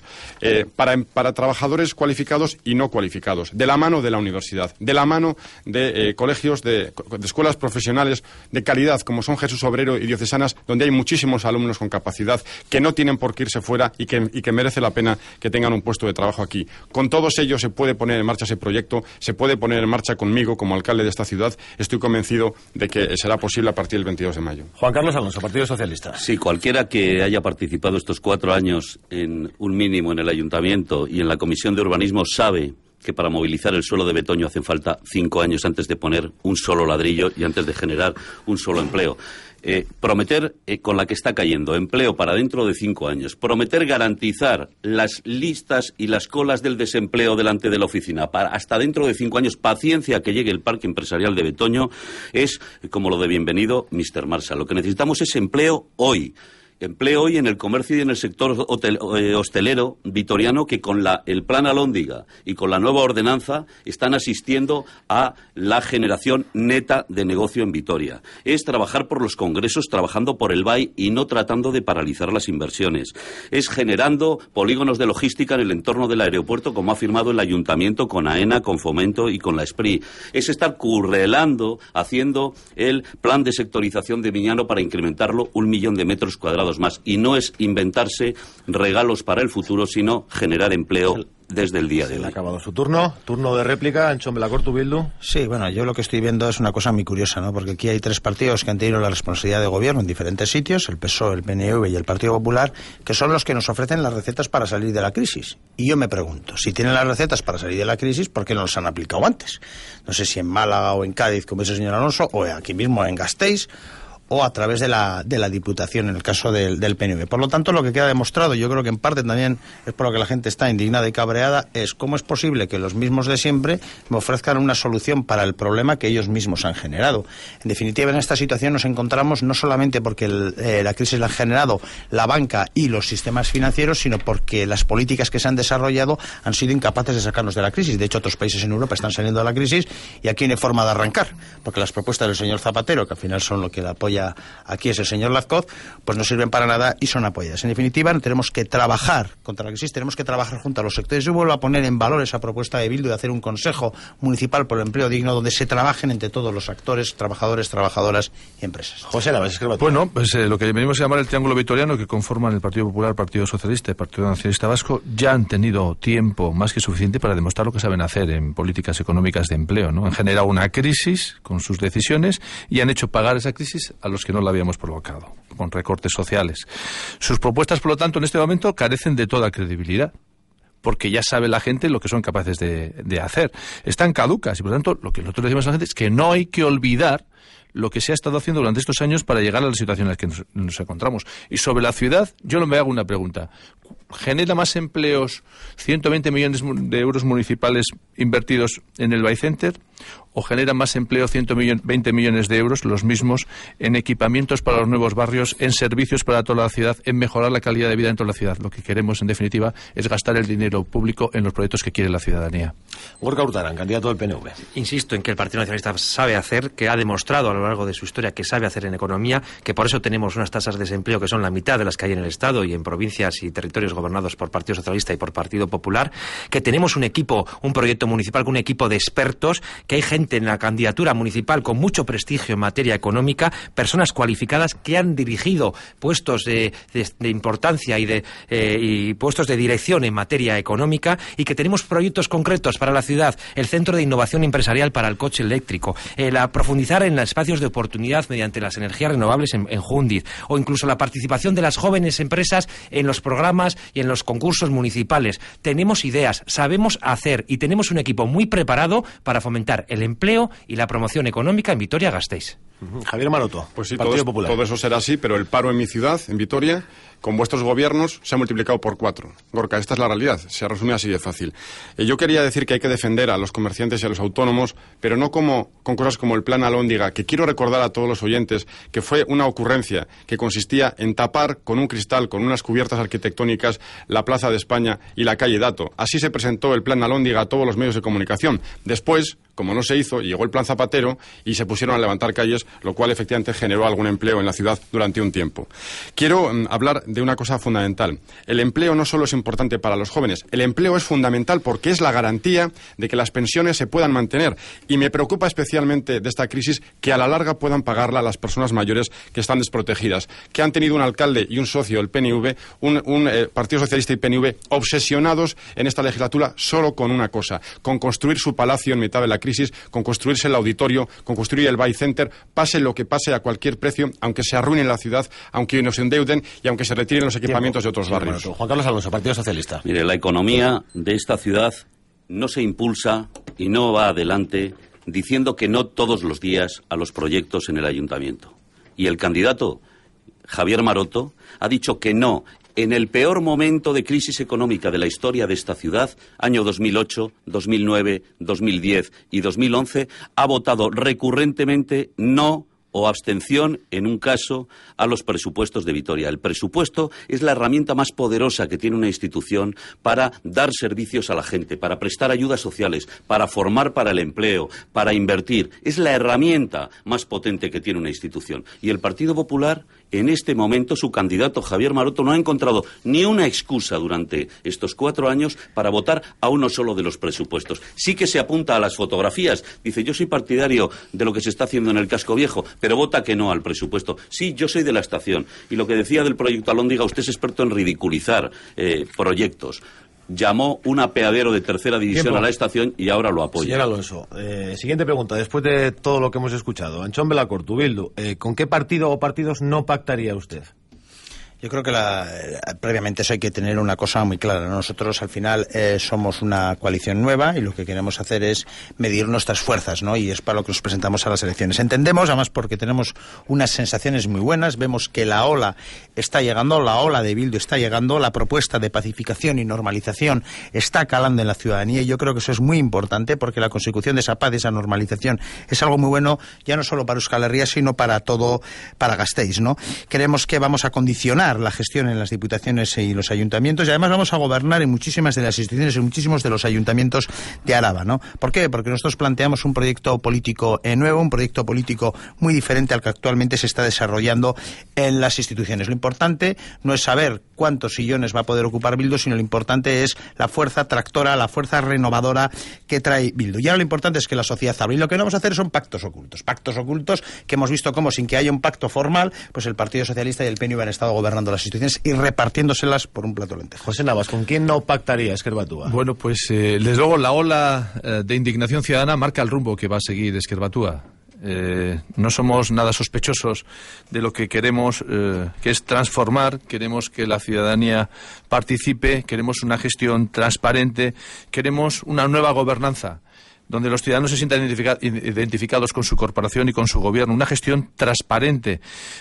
para trabajadores cualificados y no cualificados, de la mano de la universidad, de la mano de colegios, de escuelas profesionales de calidad, como son Jesús Obrero y Diocesanas, donde hay muchísimos alumnos con capacidad que no tienen por qué irse fuera y que merece la pena que tengan un puesto de trabajo aquí. Con todos ellos se puede poner en marcha ese proyecto, se puede poner en marcha conmigo como alcalde de esta ciudad. Estoy convencido de que será posible a partir del 22 de mayo. Juan Carlos Alonso, Partido Socialista. Sí, cualquiera que haya participado estos 4 años en un mínimo en el Ayuntamiento y en la Comisión de Urbanismo sabe que para movilizar el suelo de Betoño hacen falta 5 años antes de poner un solo ladrillo y antes de generar un solo empleo. Prometer, con la que está cayendo, empleo para dentro de 5 años. Prometer garantizar las listas y las colas del desempleo delante de la oficina para hasta dentro de 5 años, paciencia que llegue el parque empresarial de Betoño, es como lo de bienvenido Mr. Marshall. Lo que necesitamos es empleo hoy. Empleo hoy en el comercio y en el sector hostelero vitoriano, que con el plan Alhóndiga y con la nueva ordenanza están asistiendo a la generación neta de negocio en Vitoria. Es trabajar por los congresos, trabajando por el BAI y no tratando de paralizar las inversiones. Es generando polígonos de logística en el entorno del aeropuerto, como ha firmado el Ayuntamiento con AENA, con Fomento y con la SPRI. Es estar currelando, haciendo el plan de sectorización de Miñano para incrementarlo 1 millón de metros cuadrados más, y no es inventarse regalos para el futuro, sino generar empleo desde el día de hoy. Ha acabado su turno de réplica. Anchón Belacortu, Bildu. Sí, bueno, yo lo que estoy viendo es una cosa muy curiosa, ¿no? Porque aquí hay 3 partidos que han tenido la responsabilidad de gobierno en diferentes sitios, el PSOE, el PNV y el Partido Popular, que son los que nos ofrecen las recetas para salir de la crisis. Y yo me pregunto, si tienen las recetas para salir de la crisis, ¿por qué no las han aplicado antes? No sé si en Málaga o en Cádiz, como dice el señor Alonso, o aquí mismo en Gasteiz, o a través de la Diputación, en el caso del PNV. Por lo tanto, lo que queda demostrado, yo creo que en parte también es por lo que la gente está indignada y cabreada, es cómo es posible que los mismos de siempre me ofrezcan una solución para el problema que ellos mismos han generado. En definitiva, en esta situación nos encontramos no solamente porque la crisis la han generado la banca y los sistemas financieros, sino porque las políticas que se han desarrollado han sido incapaces de sacarnos de la crisis. De hecho, otros países en Europa están saliendo de la crisis y aquí no hay forma de arrancar, porque las propuestas del señor Zapatero, que al final son lo que la apoya apoya aquí es el señor Lazcoz, pues no sirven para nada y son apoyadas. En definitiva, tenemos que trabajar contra la crisis, tenemos que trabajar junto a los sectores. Yo vuelvo a poner en valor esa propuesta de Bildu de hacer un Consejo Municipal por el Empleo Digno donde se trabajen entre todos los actores, trabajadores, trabajadoras y empresas. José Navas, bueno, pues lo que venimos a llamar el triángulo vitoriano que conforman el Partido Popular, Partido Socialista y Partido Nacionalista Vasco ya han tenido tiempo más que suficiente para demostrar lo que saben hacer en políticas económicas de empleo, ¿no? Han generado una crisis con sus decisiones y han hecho pagar esa crisis a los que no la habíamos provocado, con recortes sociales. Sus propuestas, por lo tanto, en este momento carecen de toda credibilidad, porque ya sabe la gente lo que son capaces de hacer. Están caducas y, por lo tanto, lo que nosotros le decimos a la gente es que no hay que olvidar lo que se ha estado haciendo durante estos años para llegar a la situación en la que nos encontramos. Y sobre la ciudad, yo me hago una pregunta. ¿Genera más empleos 120 millones de euros municipales invertidos en el Bicenter? ¿O genera más empleo 120 millones de euros, los mismos, en equipamientos para los nuevos barrios, en servicios para toda la ciudad, en mejorar la calidad de vida dentro de la ciudad? Lo que queremos, en definitiva, es gastar el dinero público en los proyectos que quiere la ciudadanía. Gorka Urtaran, candidato del PNV. Insisto en que el Partido Nacionalista sabe hacer, que ha demostrado a lo largo de su historia que sabe hacer en economía, que por eso tenemos unas tasas de desempleo que son la mitad de las que hay en el Estado y en provincias y territorios gobernados por Partido Socialista y por Partido Popular, que tenemos un equipo, un proyecto municipal con un equipo de expertos, que hay gente en la candidatura municipal con mucho prestigio en materia económica, personas cualificadas que han dirigido puestos de importancia y puestos de dirección en materia económica, y que tenemos proyectos concretos para la ciudad, el Centro de Innovación Empresarial para el Coche Eléctrico, profundizar en los espacios de oportunidad mediante las energías renovables en Jundiz, o incluso la participación de las jóvenes empresas en los programas y en los concursos municipales. Tenemos ideas, sabemos hacer y tenemos un equipo muy preparado para fomentar el empleo y la promoción económica en Vitoria-Gasteiz. Javier Maroto, pues sí, Partido Popular. Todo eso será así, pero el paro en mi ciudad, en Vitoria, con vuestros gobiernos, se ha multiplicado por 4. Gorka, esta es la realidad, se resume así de fácil. Yo quería decir que hay que defender a los comerciantes y a los autónomos, pero no con cosas como el Plan Alhóndiga, que quiero recordar a todos los oyentes que fue una ocurrencia que consistía en tapar con un cristal, con unas cubiertas arquitectónicas, la Plaza de España y la calle Dato. Así se presentó el Plan Alhóndiga a todos los medios de comunicación. Después, como no se hizo, llegó el Plan Zapatero y se pusieron a levantar calles, lo cual efectivamente generó algún empleo en la ciudad durante un tiempo. Quiero hablar de una cosa fundamental. El empleo no solo es importante para los jóvenes, el empleo es fundamental porque es la garantía de que las pensiones se puedan mantener. Y me preocupa especialmente de esta crisis que a la larga puedan pagarla las personas mayores que están desprotegidas, que han tenido un alcalde y un socio del PNV, un Partido Socialista y PNV, obsesionados en esta legislatura solo con una cosa, con construir su palacio en mitad de la crisis, con construirse el auditorio, con construir el Bicenter, pase lo que pase a cualquier precio, aunque se arruine la ciudad, aunque nos endeuden y aunque se retiren los equipamientos de otros barrios. Juan Carlos Alonso, Partido Socialista. Mire, la economía de esta ciudad no se impulsa y no va adelante diciendo que no todos los días a los proyectos en el ayuntamiento. Y el candidato, Javier Maroto, ha dicho que no. En el peor momento de crisis económica de la historia de esta ciudad, año 2008, 2009, 2010 y 2011, ha votado recurrentemente no o abstención, en un caso, a los presupuestos de Vitoria. El presupuesto es la herramienta más poderosa que tiene una institución para dar servicios a la gente, para prestar ayudas sociales, para formar para el empleo, para invertir. Es la herramienta más potente que tiene una institución. Y el Partido Popular, en este momento, su candidato Javier Maroto no ha encontrado ni una excusa durante estos 4 años para votar a uno solo de los presupuestos. Sí que se apunta a las fotografías. Dice, yo soy partidario de lo que se está haciendo en el casco viejo, pero vota que no al presupuesto. Sí, yo soy de la estación. Y lo que decía del proyecto Alhóndiga, usted es experto en ridiculizar proyectos. Llamó un apeadero de tercera división a la estación y ahora lo apoya. Señor Alonso, siguiente pregunta. Después de todo lo que hemos escuchado, Antxón Belacortu, Bildu, ¿con qué partido o partidos no pactaría usted? Yo creo que previamente eso hay que tener una cosa muy clara. Nosotros al final somos una coalición nueva y lo que queremos hacer es medir nuestras fuerzas, ¿no? Y es para lo que nos presentamos a las elecciones. Entendemos, además, porque tenemos unas sensaciones muy buenas, vemos que la ola está llegando, la ola de Bildu está llegando, la propuesta de pacificación y normalización está calando en la ciudadanía y yo creo que eso es muy importante porque la consecución de esa paz, de esa normalización es algo muy bueno, ya no solo para Euskal Herria, sino para todo, para Gasteiz, ¿no? Creemos que vamos a condicionar coordinar la gestión en las diputaciones y los ayuntamientos, y además vamos a gobernar en muchísimas de las instituciones, en muchísimos de los ayuntamientos de Araba, ¿no? ¿Por qué? Porque nosotros planteamos un proyecto político nuevo, un proyecto político muy diferente al que actualmente se está desarrollando en las instituciones. Lo importante no es saber cuántos sillones va a poder ocupar Bildu, sino lo importante es la fuerza tractora, la fuerza renovadora que trae Bildu. Y ahora lo importante es que la sociedad hable. Y lo que no vamos a hacer son pactos ocultos que hemos visto cómo, sin que haya un pacto formal, pues el Partido Socialista y el PNV han estado gobernando las instituciones y repartiéndoselas por un plato de lentejas. José Navas, ¿con quién no pactaría Ezker Batua? Bueno, pues desde luego la ola de indignación ciudadana marca el rumbo que va a seguir Ezker Batua. No somos nada sospechosos de lo que queremos, que es transformar. Queremos que la ciudadanía participe, queremos una gestión transparente, queremos una nueva gobernanza donde los ciudadanos se sientan identificados con su corporación y con su gobierno, una gestión transparente.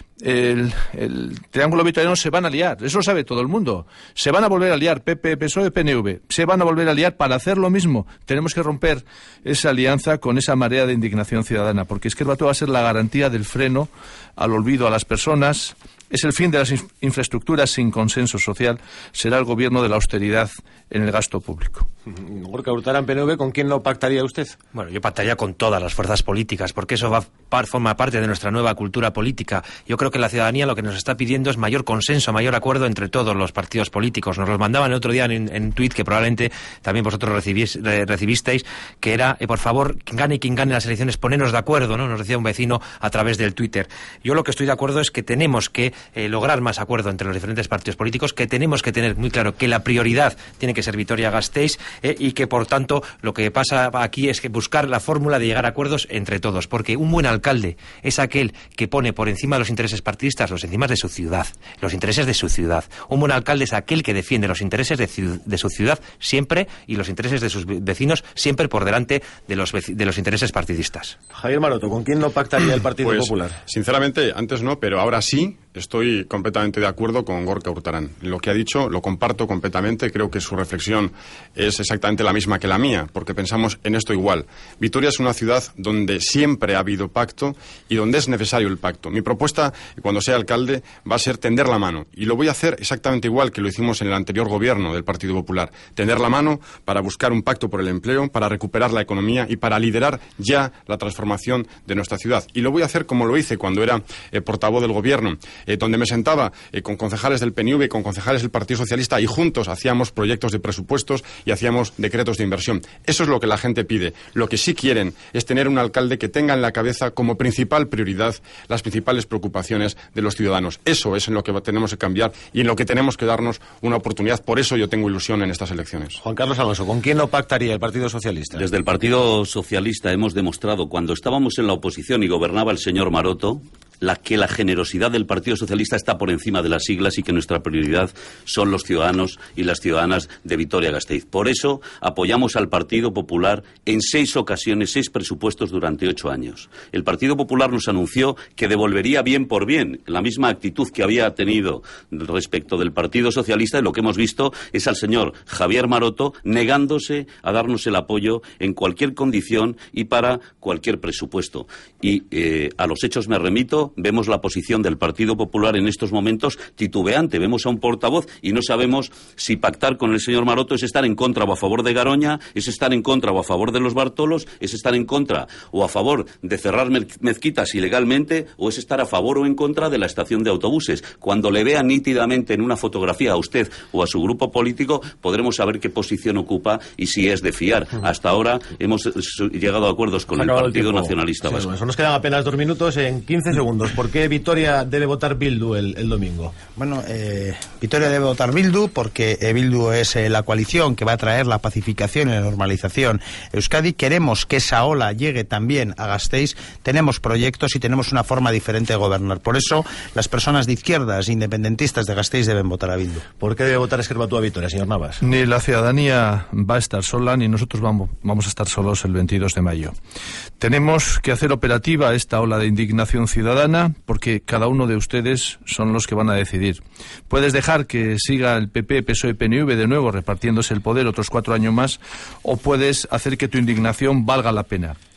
El triángulo vitoriano se van a liar, eso lo sabe todo el mundo. Se van a volver a liar, PP, PSOE, PNV, se van a volver a liar para hacer lo mismo. Tenemos que romper esa alianza con esa marea de indignación ciudadana, porque Ezker Batua va a ser la garantía del freno al olvido a las personas. Es el fin de las infraestructuras sin consenso social. Será el gobierno de la austeridad en el gasto público. Gorka Urtaran, PNV, ¿con quién no pactaría usted? Bueno, yo pactaría con todas las fuerzas políticas, porque eso forma parte de nuestra nueva cultura política. Yo creo que la ciudadanía lo que nos está pidiendo es mayor consenso, mayor acuerdo entre todos los partidos políticos. Nos los mandaban el otro día en tuit, que probablemente también vosotros recibisteis, que era, por favor, quien gane las elecciones, ponernos de acuerdo, ¿no? Nos decía un vecino a través del Twitter. Yo lo que estoy de acuerdo es que tenemos que lograr más acuerdo entre los diferentes partidos políticos, que tenemos que tener muy claro que la prioridad tiene que ser Vitoria-Gasteiz, y que, por tanto, lo que pasa aquí es que buscar la fórmula de llegar a acuerdos entre todos, porque un buen alcalde es aquel que pone por encima de los intereses partidistas los intereses de su ciudad, los intereses de su ciudad. Un buen alcalde es aquel que defiende los intereses de su ciudad siempre, y los intereses de sus vecinos siempre por delante de los intereses partidistas. Javier Maroto, ¿con quién no pactaría el Partido Popular? Sinceramente, antes no, pero ahora sí. Estoy completamente de acuerdo con Gorka Urtaran. Lo que ha dicho lo comparto completamente. Creo que su reflexión es exactamente la misma que la mía, porque pensamos en esto igual. Vitoria es una ciudad donde siempre ha habido pacto y donde es necesario el pacto. Mi propuesta, cuando sea alcalde, va a ser tender la mano. Y lo voy a hacer exactamente igual que lo hicimos en el anterior gobierno del Partido Popular. Tender la mano para buscar un pacto por el empleo, para recuperar la economía y para liderar ya la transformación de nuestra ciudad. Y lo voy a hacer como lo hice cuando era portavoz del gobierno, donde me sentaba con concejales del PNV, con concejales del Partido Socialista, y juntos hacíamos proyectos de presupuestos y hacíamos decretos de inversión. Eso es lo que la gente pide. Lo que sí quieren es tener un alcalde que tenga en la cabeza como principal prioridad las principales preocupaciones de los ciudadanos. Eso es en lo que tenemos que cambiar y en lo que tenemos que darnos una oportunidad. Por eso yo tengo ilusión en estas elecciones. Juan Carlos Alonso, ¿con quién no pactaría el Partido Socialista? Desde el Partido Socialista hemos demostrado, cuando estábamos en la oposición y gobernaba el señor Maroto, que la generosidad del Partido Socialista está por encima de las siglas y que nuestra prioridad son los ciudadanos y las ciudadanas de Vitoria-Gasteiz. Por eso apoyamos al Partido Popular en 6 ocasiones, 6 presupuestos durante 8 años. El Partido Popular nos anunció que devolvería bien por bien la misma actitud que había tenido respecto del Partido Socialista, y lo que hemos visto es al señor Javier Maroto negándose a darnos el apoyo en cualquier condición y para cualquier presupuesto. Y a los hechos me remito. Vemos la posición del Partido Popular en estos momentos titubeante. Vemos a un portavoz y no sabemos si pactar con el señor Maroto es estar en contra o a favor de Garoña, es estar en contra o a favor de los Bartolos, es estar en contra o a favor de cerrar mezquitas ilegalmente, o es estar a favor o en contra de la estación de autobuses. Cuando le vea nítidamente en una fotografía a usted o a su grupo político, podremos saber qué posición ocupa y si es de fiar. Hasta ahora hemos llegado a acuerdos con el Partido Nacionalista Vasco. Nos quedan apenas 2 minutos, en 15 segundos. ¿Por qué Vitoria debe votar Bildu el domingo? Bueno, Vitoria debe votar Bildu porque Bildu es la coalición que va a traer la pacificación y la normalización a Euskadi. Queremos que esa ola llegue también a Gasteiz. Tenemos proyectos y tenemos una forma diferente de gobernar. Por eso, las personas de izquierdas independentistas de Gasteiz deben votar a Bildu. ¿Por qué debe votar Ezker Batua a Vitoria, señor Navas? Ni la ciudadanía va a estar sola, ni nosotros vamos a estar solos el 22 de mayo. Tenemos que hacer operativa esta ola de indignación ciudadana, porque cada uno de ustedes son los que van a decidir. Puedes dejar que siga el PP, PSOE, PNV de nuevo repartiéndose el poder otros 4 años más, o puedes hacer que tu indignación valga la pena.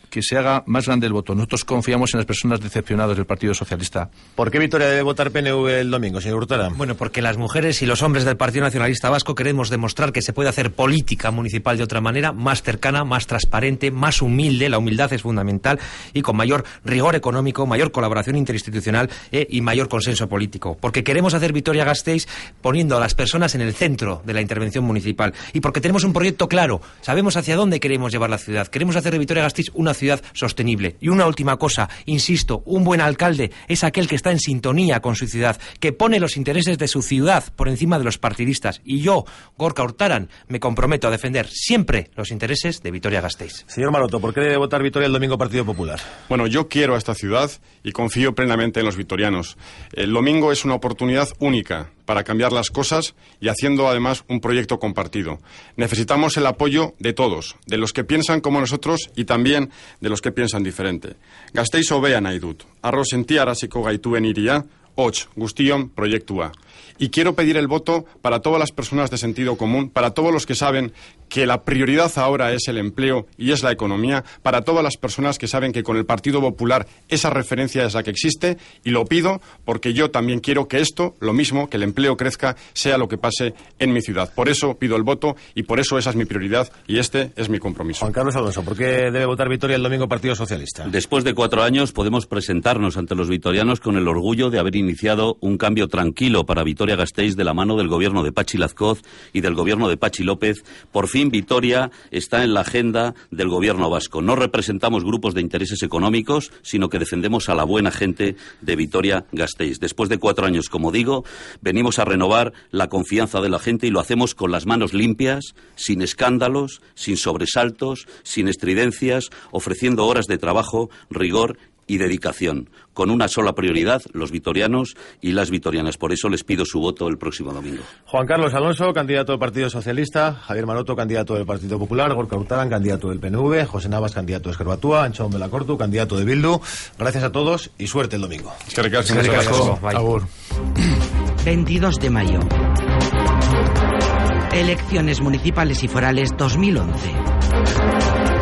que se haga más grande el voto. Nosotros confiamos en las personas decepcionadas del Partido Socialista. ¿Por qué Vitoria debe votar PNV el domingo, señor Hurtara? Bueno, porque las mujeres y los hombres del Partido Nacionalista Vasco queremos demostrar que se puede hacer política municipal de otra manera, más cercana, más transparente, más humilde. La humildad es fundamental, y con mayor rigor económico, mayor colaboración interinstitucional y mayor consenso político. Porque queremos hacer Vitoria-Gasteiz poniendo a las personas en el centro de la intervención municipal. Y porque tenemos un proyecto claro. Sabemos hacia dónde queremos llevar la ciudad. Queremos hacer de Vitoria-Gasteiz una ciudad sostenible. Y una última cosa, insisto, un buen alcalde es aquel que está en sintonía con su ciudad, que pone los intereses de su ciudad por encima de los partidistas. Y yo, Gorka Hurtaran, me comprometo a defender siempre los intereses de Vitoria-Gasteiz. Señor Maroto, ¿por qué debe votar Vitoria el domingo Partido Popular? Bueno, yo quiero a esta ciudad y confío plenamente en los vitorianos. El domingo es una oportunidad única para cambiar las cosas y haciendo además un proyecto compartido. Necesitamos el apoyo de todos, de los que piensan como nosotros y también de los que piensan diferente. Gasteiz hobea nahi dut. Arro sentiaraziko gaituen hiria, hots guztion proiektua. Y quiero pedir el voto para todas las personas de sentido común, para todos los que saben que la prioridad ahora es el empleo y es la economía, para todas las personas que saben que con el Partido Popular esa referencia es la que existe, y lo pido porque yo también quiero que esto, lo mismo, que el empleo crezca, sea lo que pase en mi ciudad. Por eso pido el voto y por eso esa es mi prioridad y este es mi compromiso. Juan Carlos Alonso, ¿por qué debe votar Vitoria el domingo Partido Socialista? Después de 4 años podemos presentarnos ante los vitorianos con el orgullo de haber iniciado un cambio tranquilo para Vitoria-Gasteiz de la mano del gobierno de Patxi Lazcoz y del gobierno de Patxi López. Por fin Vitoria está en la agenda del gobierno vasco. No representamos grupos de intereses económicos, sino que defendemos a la buena gente de Vitoria-Gasteiz. Después de 4 años, como digo, venimos a renovar la confianza de la gente y lo hacemos con las manos limpias, sin escándalos, sin sobresaltos, sin estridencias, ofreciendo horas de trabajo, rigor y dedicación, con una sola prioridad, los vitorianos y las vitorianas. Por eso les pido su voto el próximo domingo. Juan Carlos Alonso, candidato del Partido Socialista; Javier Maroto, candidato del Partido Popular; Gorka Hurtaran, candidato del PNV; José Navas, candidato de Ezker Batua; Antxon Belakortu, candidato de Bildu. Gracias a todos y suerte el domingo. Eskerrik asko. Agur. 22 de mayo. Elecciones municipales y forales 2011.